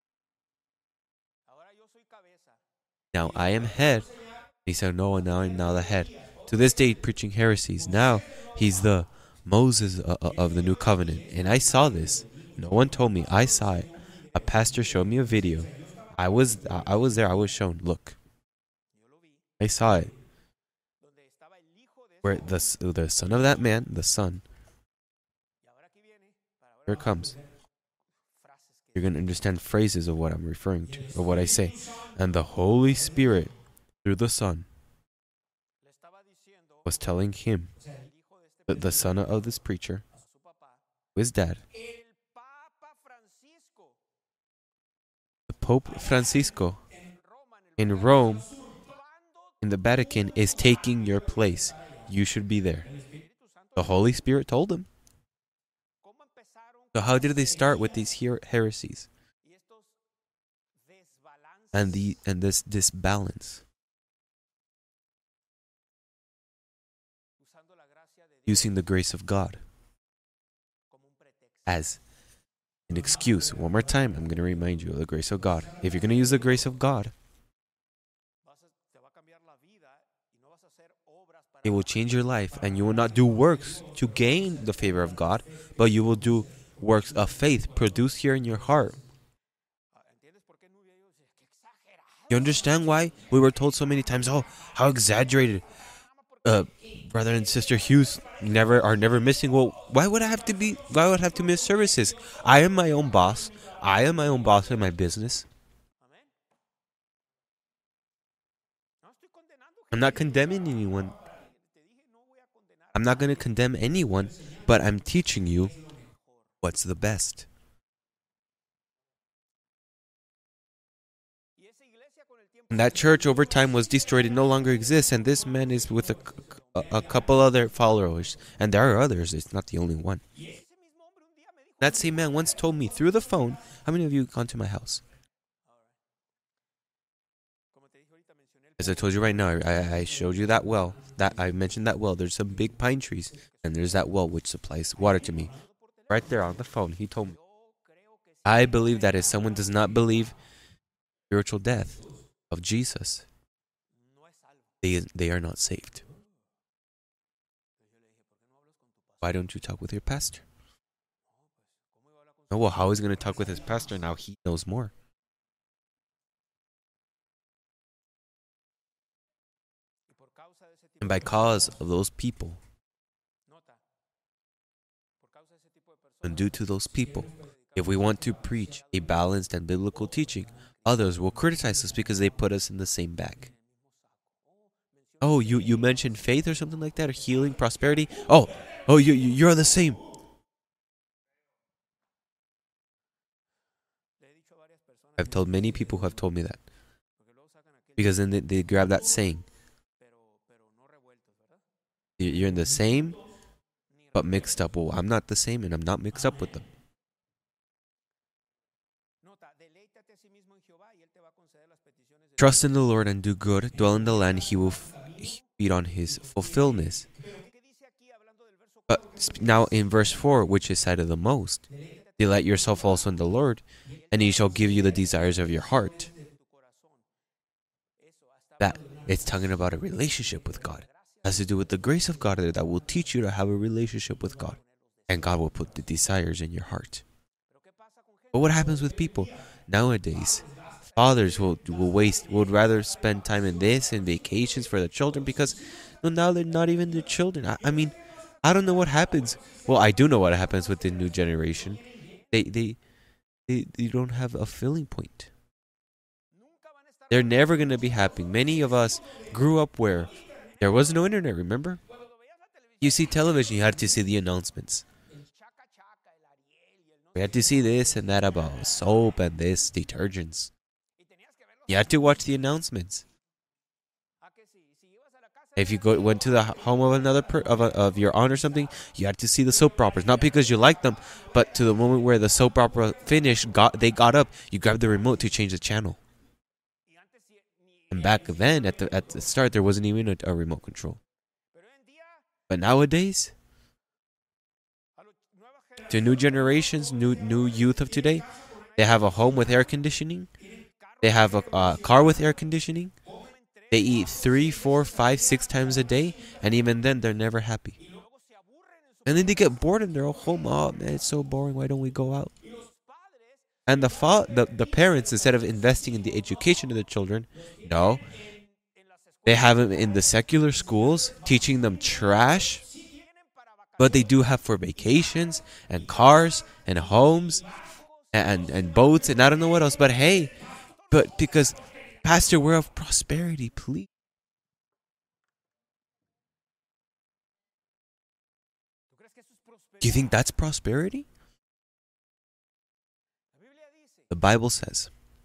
Now I am head. He said, no, now I'm now the head. To this day, preaching heresies. Now he's the Moses of the new covenant. And I saw this. No one told me. I saw it. A pastor showed me a video. I was there. I was shown. Look. I saw it. Where the son of that man, the son. Here it comes. You're going to understand phrases of what I'm referring to, or what I say. And the Holy Spirit, through the Son, was telling him, the son of this preacher, his dad, the Pope Francisco in Rome, in the Vatican, is taking your place. You should be there. The Holy Spirit told him. So how did they start with these heresies? And this disbalance. Using the grace of God as an excuse. One more time, I'm going to remind you of the grace of God. If you're going to use the grace of God, it will change your life, and you will not do works to gain the favor of God, but you will do works of faith produced here in your heart. You understand why we were told so many times, oh, how exaggerated. Brother and Sister Hughes are never missing. Well, why would I have to miss services? I am my own boss. I am my own boss in my business. I'm not condemning anyone. I'm not going to condemn anyone, but I'm teaching you what's the best. And that church over time was destroyed. It no longer exists. And this man is with a couple other followers. And there are others. It's not the only one. That same man once told me through the phone, how many of you have gone to my house? As I told you right now, I showed you that well. That I mentioned that well. There's some big pine trees. And there's that well which supplies water to me. Right there on the phone, he told me. I believe that if someone does not believe spiritual death of Jesus, they are not saved. Why don't you talk with your pastor? Oh, well, how is he going to talk with his pastor now? He knows more. And by cause of those people, and due to those people, if we want to preach a balanced and biblical teaching, others will criticize us because they put us in the same bag. Oh, you mentioned faith or something like that, or healing, prosperity. Oh, you're on the same. I've told many people who have told me that. Because then they grab that saying. You're in the same, but mixed up. Well, I'm not the same, and I'm not mixed up with them. Trust in the Lord and do good. Dwell in the land. He will feed on his fulfillment. But now in verse 4, which is cited the most, delight yourself also in the Lord, and he shall give you the desires of your heart. That it's talking about a relationship with God. It has to do with the grace of God that will teach you to have a relationship with God. And God will put the desires in your heart. But what happens with people? Nowadays, fathers would rather spend time in this and vacations for the children because now they're not even the children. I mean, I don't know what happens. Well, I do know what happens with the new generation. They don't have a filling point. They're never going to be happy. Many of us grew up where there was no internet, remember? You see television, you had to see the announcements. We had to see this and that about soap and this, detergents. You had to watch the announcements. If you went to the home of another of your aunt or something, you had to see the soap operas. Not because you liked them, but to the moment where the soap opera finished, they got up, you grabbed the remote to change the channel. And back then, at the start, there wasn't even a remote control. But nowadays, to new generations, new youth of today, they have a home with air conditioning. They have a car with air conditioning. They eat 3, 4, 5, 6 times a day, and even then, they're never happy. And then they get bored and they're all home. Oh man, it's so boring. Why don't we go out? And the parents, instead of investing in the education of the children, no, they have them in the secular schools, teaching them trash. But they do have for vacations and cars and homes and boats and I don't know what else. But hey, but because, Pastor, we're of prosperity, please. Do you think that's prosperity? The Bible says,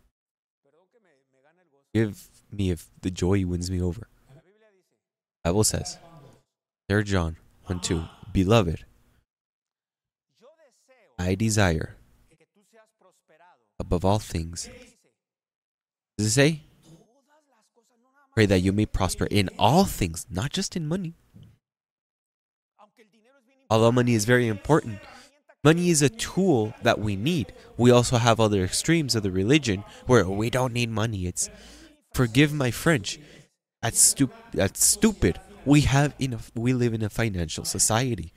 give me if the joy wins me over. The Bible says, 3 John 1:2, Beloved, I desire above all things. Does it say? Pray that you may prosper in all things, not just in money. Although money is very important, money is a tool that we need. We also have other extremes of the religion where we don't need money. It's, forgive my French, that's stupid. We live in a financial society.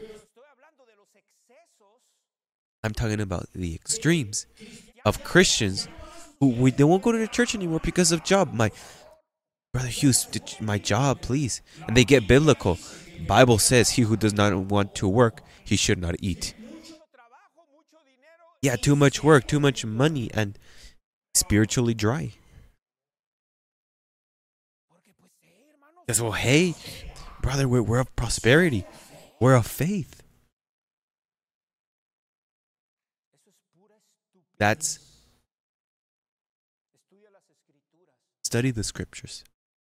I'm talking about the extremes of Christians who they won't go to the church anymore because of job. My brother Hughes, my job, please. And they get biblical. The Bible says he who does not want to work, he should not eat. Yeah, too much work, too much money, and spiritually dry. Says, well, hey, brother, we're of prosperity. We're of faith. That's study the scriptures.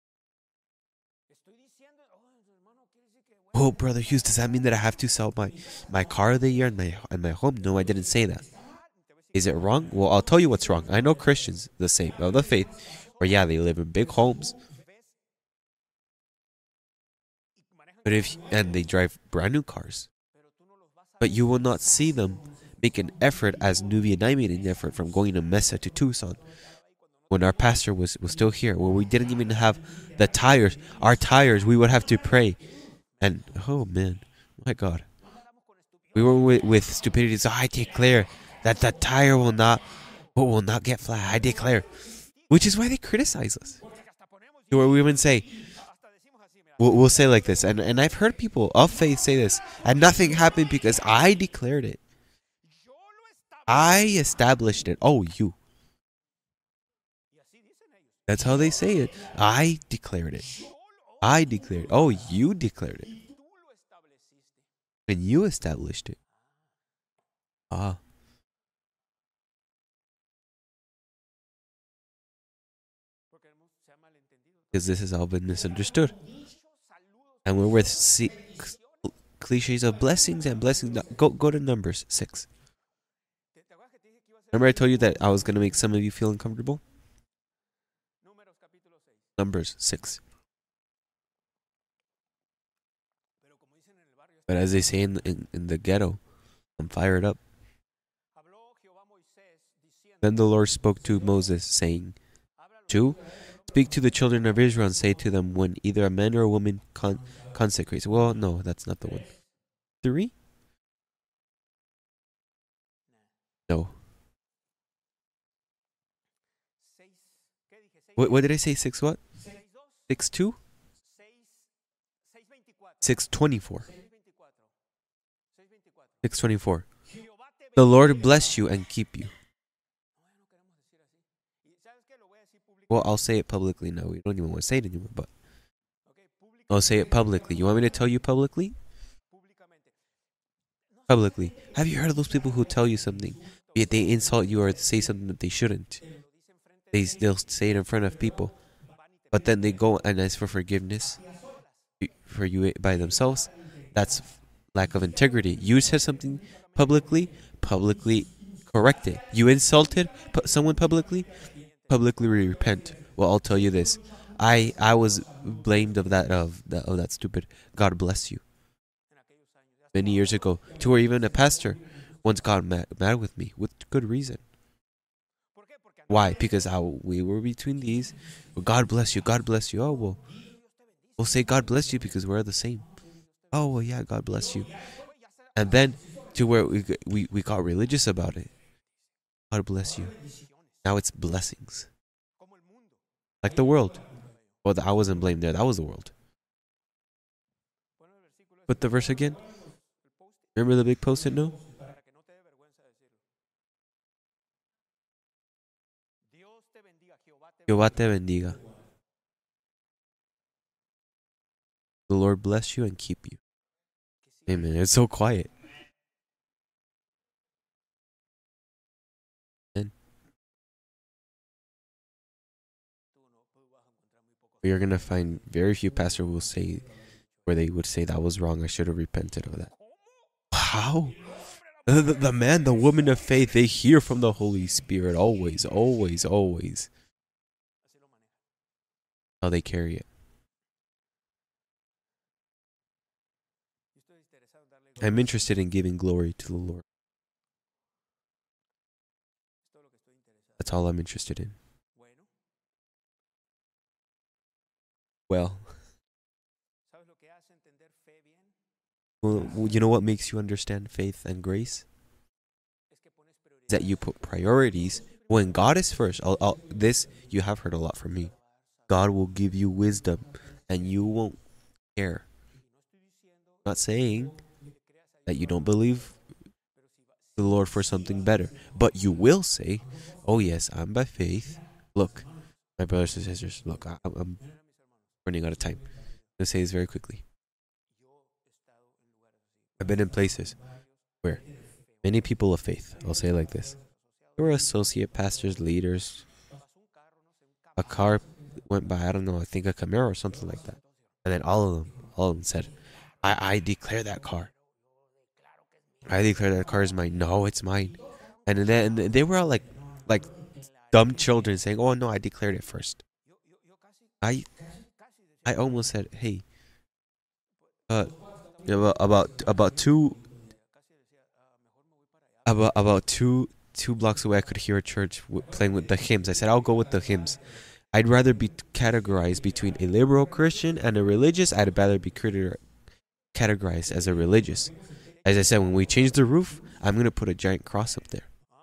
Oh, Brother Hughes, does that mean that I have to sell my car of the year and my home? No, I didn't say that. Is it wrong? Well, I'll tell you what's wrong. I know Christians, the same, of the faith, where yeah, they live in big homes. And they drive brand new cars. But you will not see them make an effort as Nuvi and I made an effort from going to Mesa to Tucson. When our pastor was still here, where we didn't even have the tires. Our tires, we would have to pray. And, oh man, my God. We were with stupidity. So I declare that the tire will not get flat. I declare. Which is why they criticize us. Where we even say, we'll say like this. And I've heard people of faith say this. And nothing happened because I declared it. I established it. Oh, you. That's how they say it. I declared it. I declared. Oh, you declared it. And you established it. Ah. Because this has all been misunderstood. And we're with cliches of blessings and blessings. Go to Numbers 6. Remember I told you that I was going to make some of you feel uncomfortable? Numbers 6. But as they say in the ghetto, I'm fired up. Then the Lord spoke to Moses, saying, 2. Speak to the children of Israel and say to them, when either a man or a woman consecrates. Well, no, that's not the one. 3? No. What did I say? 6 what? 6:2? 6:24. 6:24. The Lord bless you and keep you. Well, I'll say it publicly now. We don't even want to say it anymore, but I'll say it publicly. You want me to tell you publicly? Publicly. Have you heard of those people who tell you something, yet they insult you or say something that they shouldn't? They'll say it in front of people, but then they go and ask for forgiveness for you by themselves. That's lack of integrity. You said something publicly correct it. You insulted someone publicly repent. Well, I'll tell you this. I was blamed of that stupid God bless you many years ago, to where even a pastor once got mad with me with good reason. Why? Because we were between these. Well, God bless you. God bless you. Oh, well, we'll say God bless you because we're the same. Oh, well, yeah, God bless you. And then to where we got religious about it. God bless you. Now it's blessings. Like the world. Well, I wasn't blamed there. That was the world. Put the verse again. Remember the big post-it note? Jehová te bendiga. The Lord bless you and keep you. Amen. It's so quiet. And you're going to find very few pastors will say, where they would say that was wrong, I should have repented of that. How? The man, the woman of faith, they hear from the Holy Spirit always, always, always. How they carry it. I'm interested in giving glory to the Lord. That's all I'm interested in. Well, you know what makes you understand faith and grace? Is that you put priorities when God is first. This you have heard a lot from me. God will give you wisdom and you won't care. I'm not saying that you don't believe the Lord for something better, but you will say, oh yes, I'm by faith. Look, my brothers and sisters, look, I'm running out of time. Let's say this very quickly. I've been in places where many people of faith, I'll say it like this, there were associate pastors, leaders. A car went by, I don't know, I think a Camaro or something like that. And then all of them said, I declare that car. I declare that car is mine. No, it's mine. And then they were all like dumb children saying, oh no, I declared it first. I almost said, hey, about two blocks away, I could hear a church playing with the hymns. I said, I'll go with the hymns. I'd rather be categorized between a liberal Christian and a religious. I'd rather be categorized as a religious. As I said, when we change the roof, I'm going to put a giant cross up there.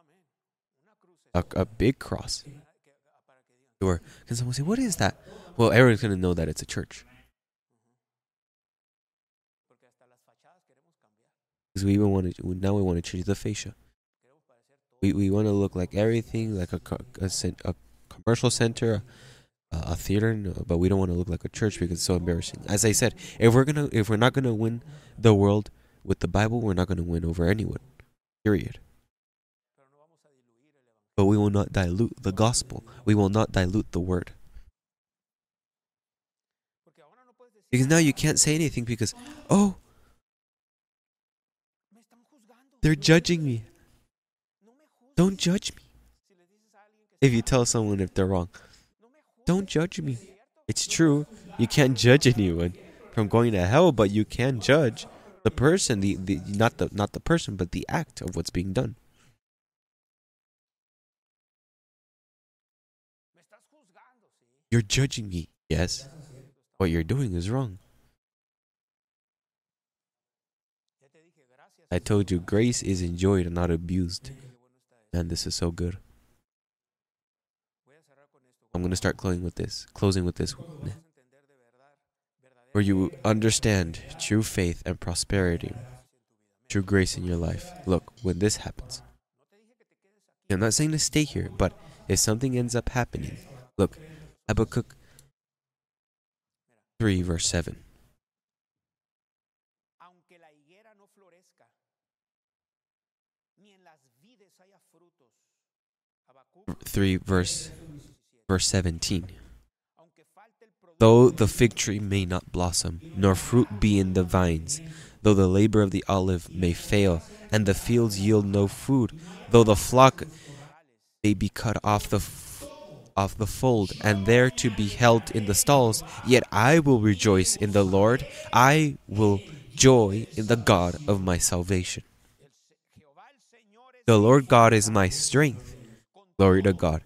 A big cross. Or can someone say, what is that? Well, everyone's going to know that it's a church. Because we want to change the fascia. We want to look like everything, like a commercial center, a theater, but we don't want to look like a church because it's so embarrassing. As I said, if we're not gonna win the world with the Bible, we're not gonna win over anyone. Period. But we will not dilute the gospel. We will not dilute the word. Because now you can't say anything because, oh, they're judging me. Don't judge me. If you tell someone if they're wrong, don't judge me. It's true. You can't judge anyone from going to hell, but you can judge the person, not the person, but the act of what's being done. You're judging me. Yes. What you're doing is wrong. I told you, grace is enjoyed and not abused. Man, this is so good. I'm going to start closing with this. Where you understand true faith and prosperity, true grace in your life. Look, when this happens, I'm not saying to stay here, but if something ends up happening, look, Habakkuk 3 verse 7. 3 verse 17. Though the fig tree may not blossom, nor fruit be in the vines, though the labor of the olive may fail, and the fields yield no food, though the flock may be cut off the fold, and there to be held in the stalls, yet I will rejoice in the Lord. I will joy in the God of my salvation. The Lord God is my strength. Glory to God.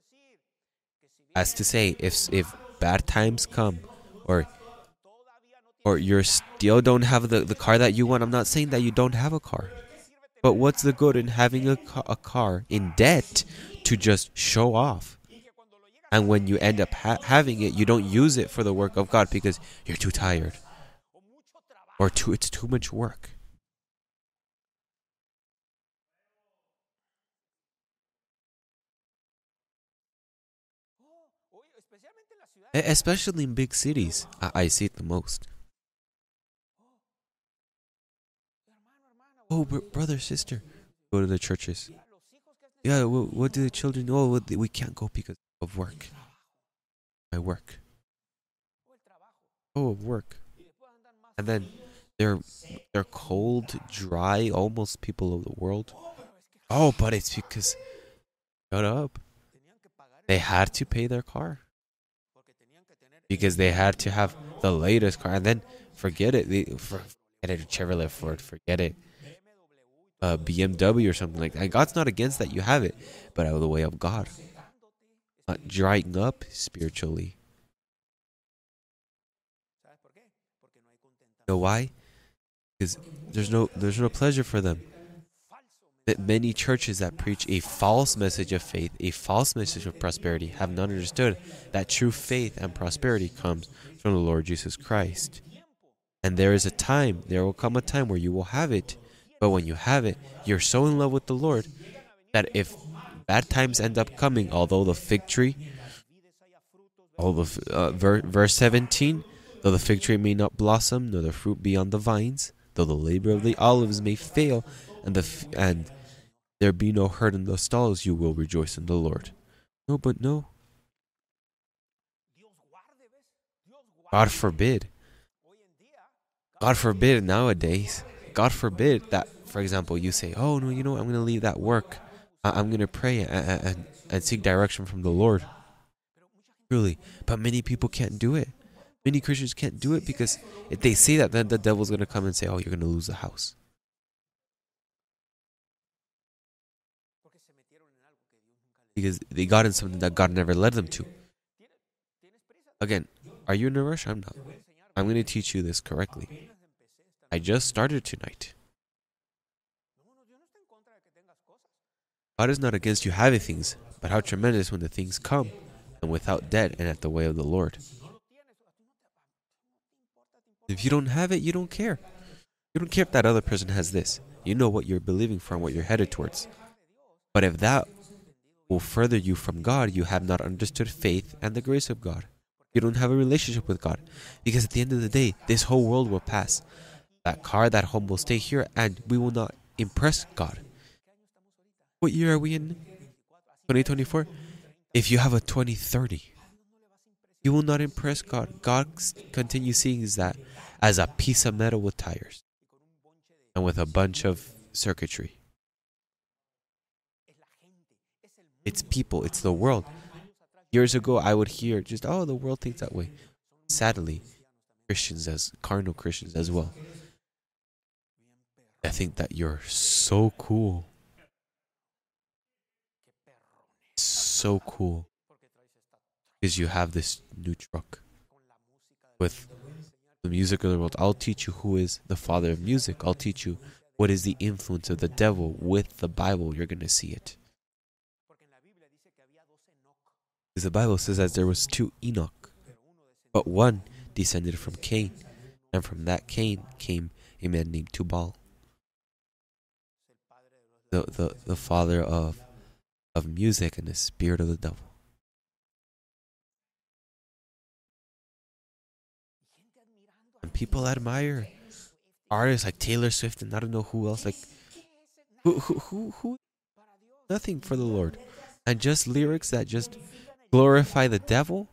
As to say, if bad times come, or you still don't have the car that you want, I'm not saying that you don't have a car. But what's the good in having a car in debt to just show off? And when you end up having it, you don't use it for the work of God because you're too tired. Or it's too much work. Especially in big cities, I see it the most. Oh, brother, sister, go to the churches. Yeah, what do the children? Oh, we can't go because of work. My work. Oh, work. And then they're cold, dry, almost people of the world. Oh, but it's because, shut up. They had to pay their car. Because they had to have the latest car, and then forget it. Forget it, Chevrolet, Ford, forget it. BMW or something like that. God's not against that. You have it, but out of the way of God, not drying up spiritually. You know why? Because there's no pleasure for them. That many churches that preach a false message of faith, a false message of prosperity, have not understood that true faith and prosperity comes from the Lord Jesus Christ. And there will come a time where you will have it. But when you have it, you're so in love with the Lord that if bad times end up coming, although the fig tree, verse 17, Though the fig tree may not blossom, nor the fruit be on the vines, though the labor of the olives may fail, and there be no herd in the stalls, you will rejoice in the Lord. No, but no. God forbid. God forbid nowadays. God forbid that, for example, you say, oh, no, you know what, I'm going to leave that work. I'm going to pray and seek direction from the Lord. Truly. But many people can't do it. Many Christians can't do it because if they say that, then the devil's going to come and say, oh, you're going to lose the house. Because they got in something that God never led them to. Again, are you in a rush? I'm not. I'm going to teach you this correctly. I just started tonight. God is not against you having things, but how tremendous when the things come, and without debt and at the way of the Lord. If you don't have it, you don't care. You don't care if that other person has this. You know what you're believing for and what you're headed towards. But if that will further you from God, you have not understood faith and the grace of God. You don't have a relationship with God. Because at the end of the day, this whole world will pass. That car, that home will stay here, and we will not impress God. What year are we in? 2024? If you have a 2030, you will not impress God. God continues seeing that as a piece of metal with tires and with a bunch of circuitry. It's people, it's the world. Years ago, I would hear just, oh, the world thinks that way. Sadly, carnal Christians as well. I think that you're so cool. So cool. Because you have this new truck with the music of the world. I'll teach you who is the father of music. I'll teach you what is the influence of the devil with the Bible. You're going to see it. Because the Bible says that there was 2 Enoch, but one descended from Cain, and from that Cain came a man named Tubal, the father of music and the spirit of the devil. And people admire artists like Taylor Swift and I don't know who else, like who nothing for the Lord, and just lyrics that just glorify the devil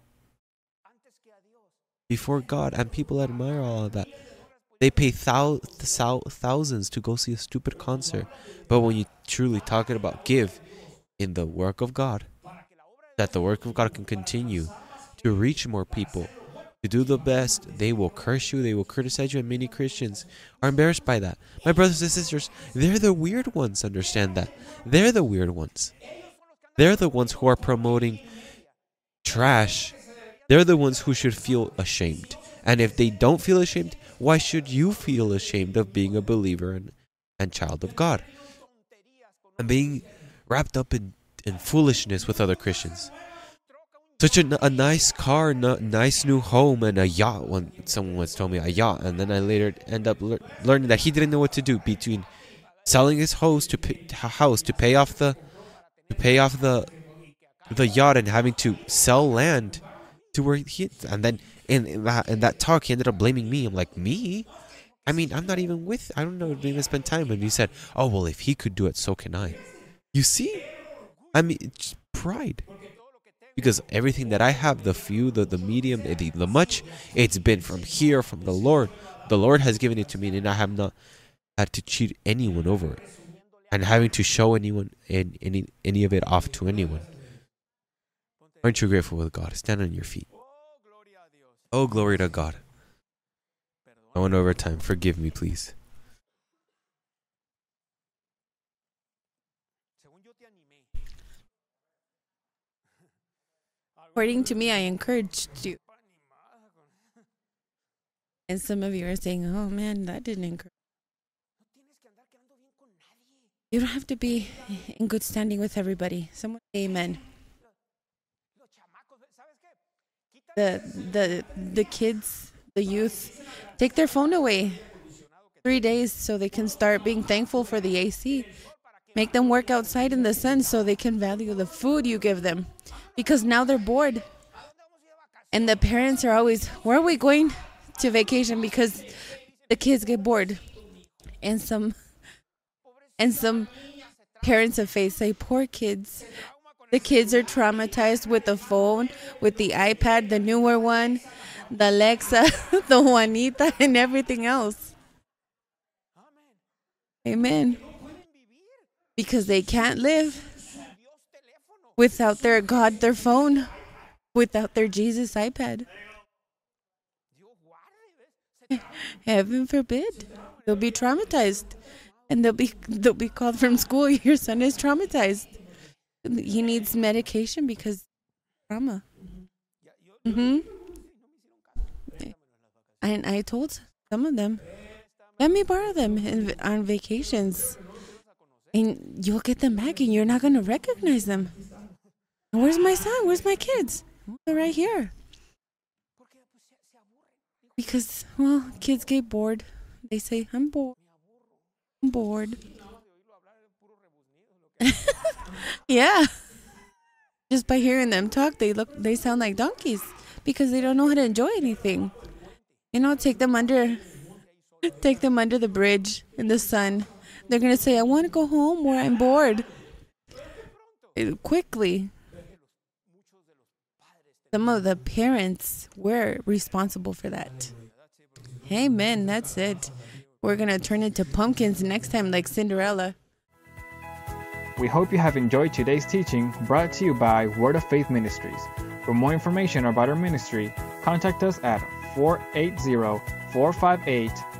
before God, and people admire all of that. They pay thousands to go see a stupid concert, but when you truly talking about give in the work of God, that the work of God can continue to reach more people, to do the best, they will curse you, they will criticize you, and many Christians are embarrassed by that. My brothers and sisters, they're the weird ones, understand that. They're the weird ones. They're the ones who are promoting trash. They're the ones who should feel ashamed. And if they don't feel ashamed, why should you feel ashamed of being a believer and child of God? And being wrapped up in foolishness with other Christians. Such a nice car, nice new home, and a yacht. When someone once told me a yacht, and then I later end up learning that he didn't know what to do between selling his house to pay off the yacht and having to sell land to where he. And then in that talk, he ended up blaming me. I'm like, me? I mean, I'm not even with. I don't know. Didn't even spend time. And he said, "Oh well, if he could do it, so can I." You see? I mean, it's pride. Because everything that I have, the few, the medium, the much, it's been from here, from the Lord. The Lord has given it to me, and I have not had to cheat anyone over it. And having to show anyone any of it off to anyone. Aren't you grateful with God? Stand on your feet. Oh, glory to God. I went over time. Forgive me, please. According to me, I encouraged you. And some of you are saying, oh man, that didn't encourage. You don't have to be in good standing with everybody. Someone say amen. The kids, the youth, take their phone away 3 days so they can start being thankful for the AC. Make them work outside in the sun so they can value the food you give them. Because now they're bored. And the parents are always, where are we going to vacation because the kids get bored. And some parents of faith say, poor kids. The kids are traumatized with the phone, with the iPad, the newer one, the Alexa, the Juanita, and everything else. Amen. Because they can't live without their God, their phone, without their Jesus iPad. Heaven forbid. They'll be traumatized. And they'll be called from school. Your son is traumatized. He needs medication because trauma. And I told some of them, let me borrow them on vacations. And you'll get them back and you're not going to recognize them. And where's my son? Where's my kids? They're right here. Because, well, kids get bored. They say, I'm bored. I'm bored. Yeah. Just by hearing them talk, they sound like donkeys because they don't know how to enjoy anything. Take them under the bridge in the sun. They're going to say, I want to go home where I'm bored. Quickly. Some of the parents were responsible for that. Amen. That's it. We're going to turn into pumpkins next time like Cinderella. We hope you have enjoyed today's teaching brought to you by Word of Faith Ministries. For more information about our ministry, contact us at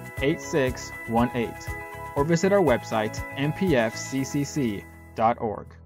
480-458-8618 or visit our website mpfccc.org.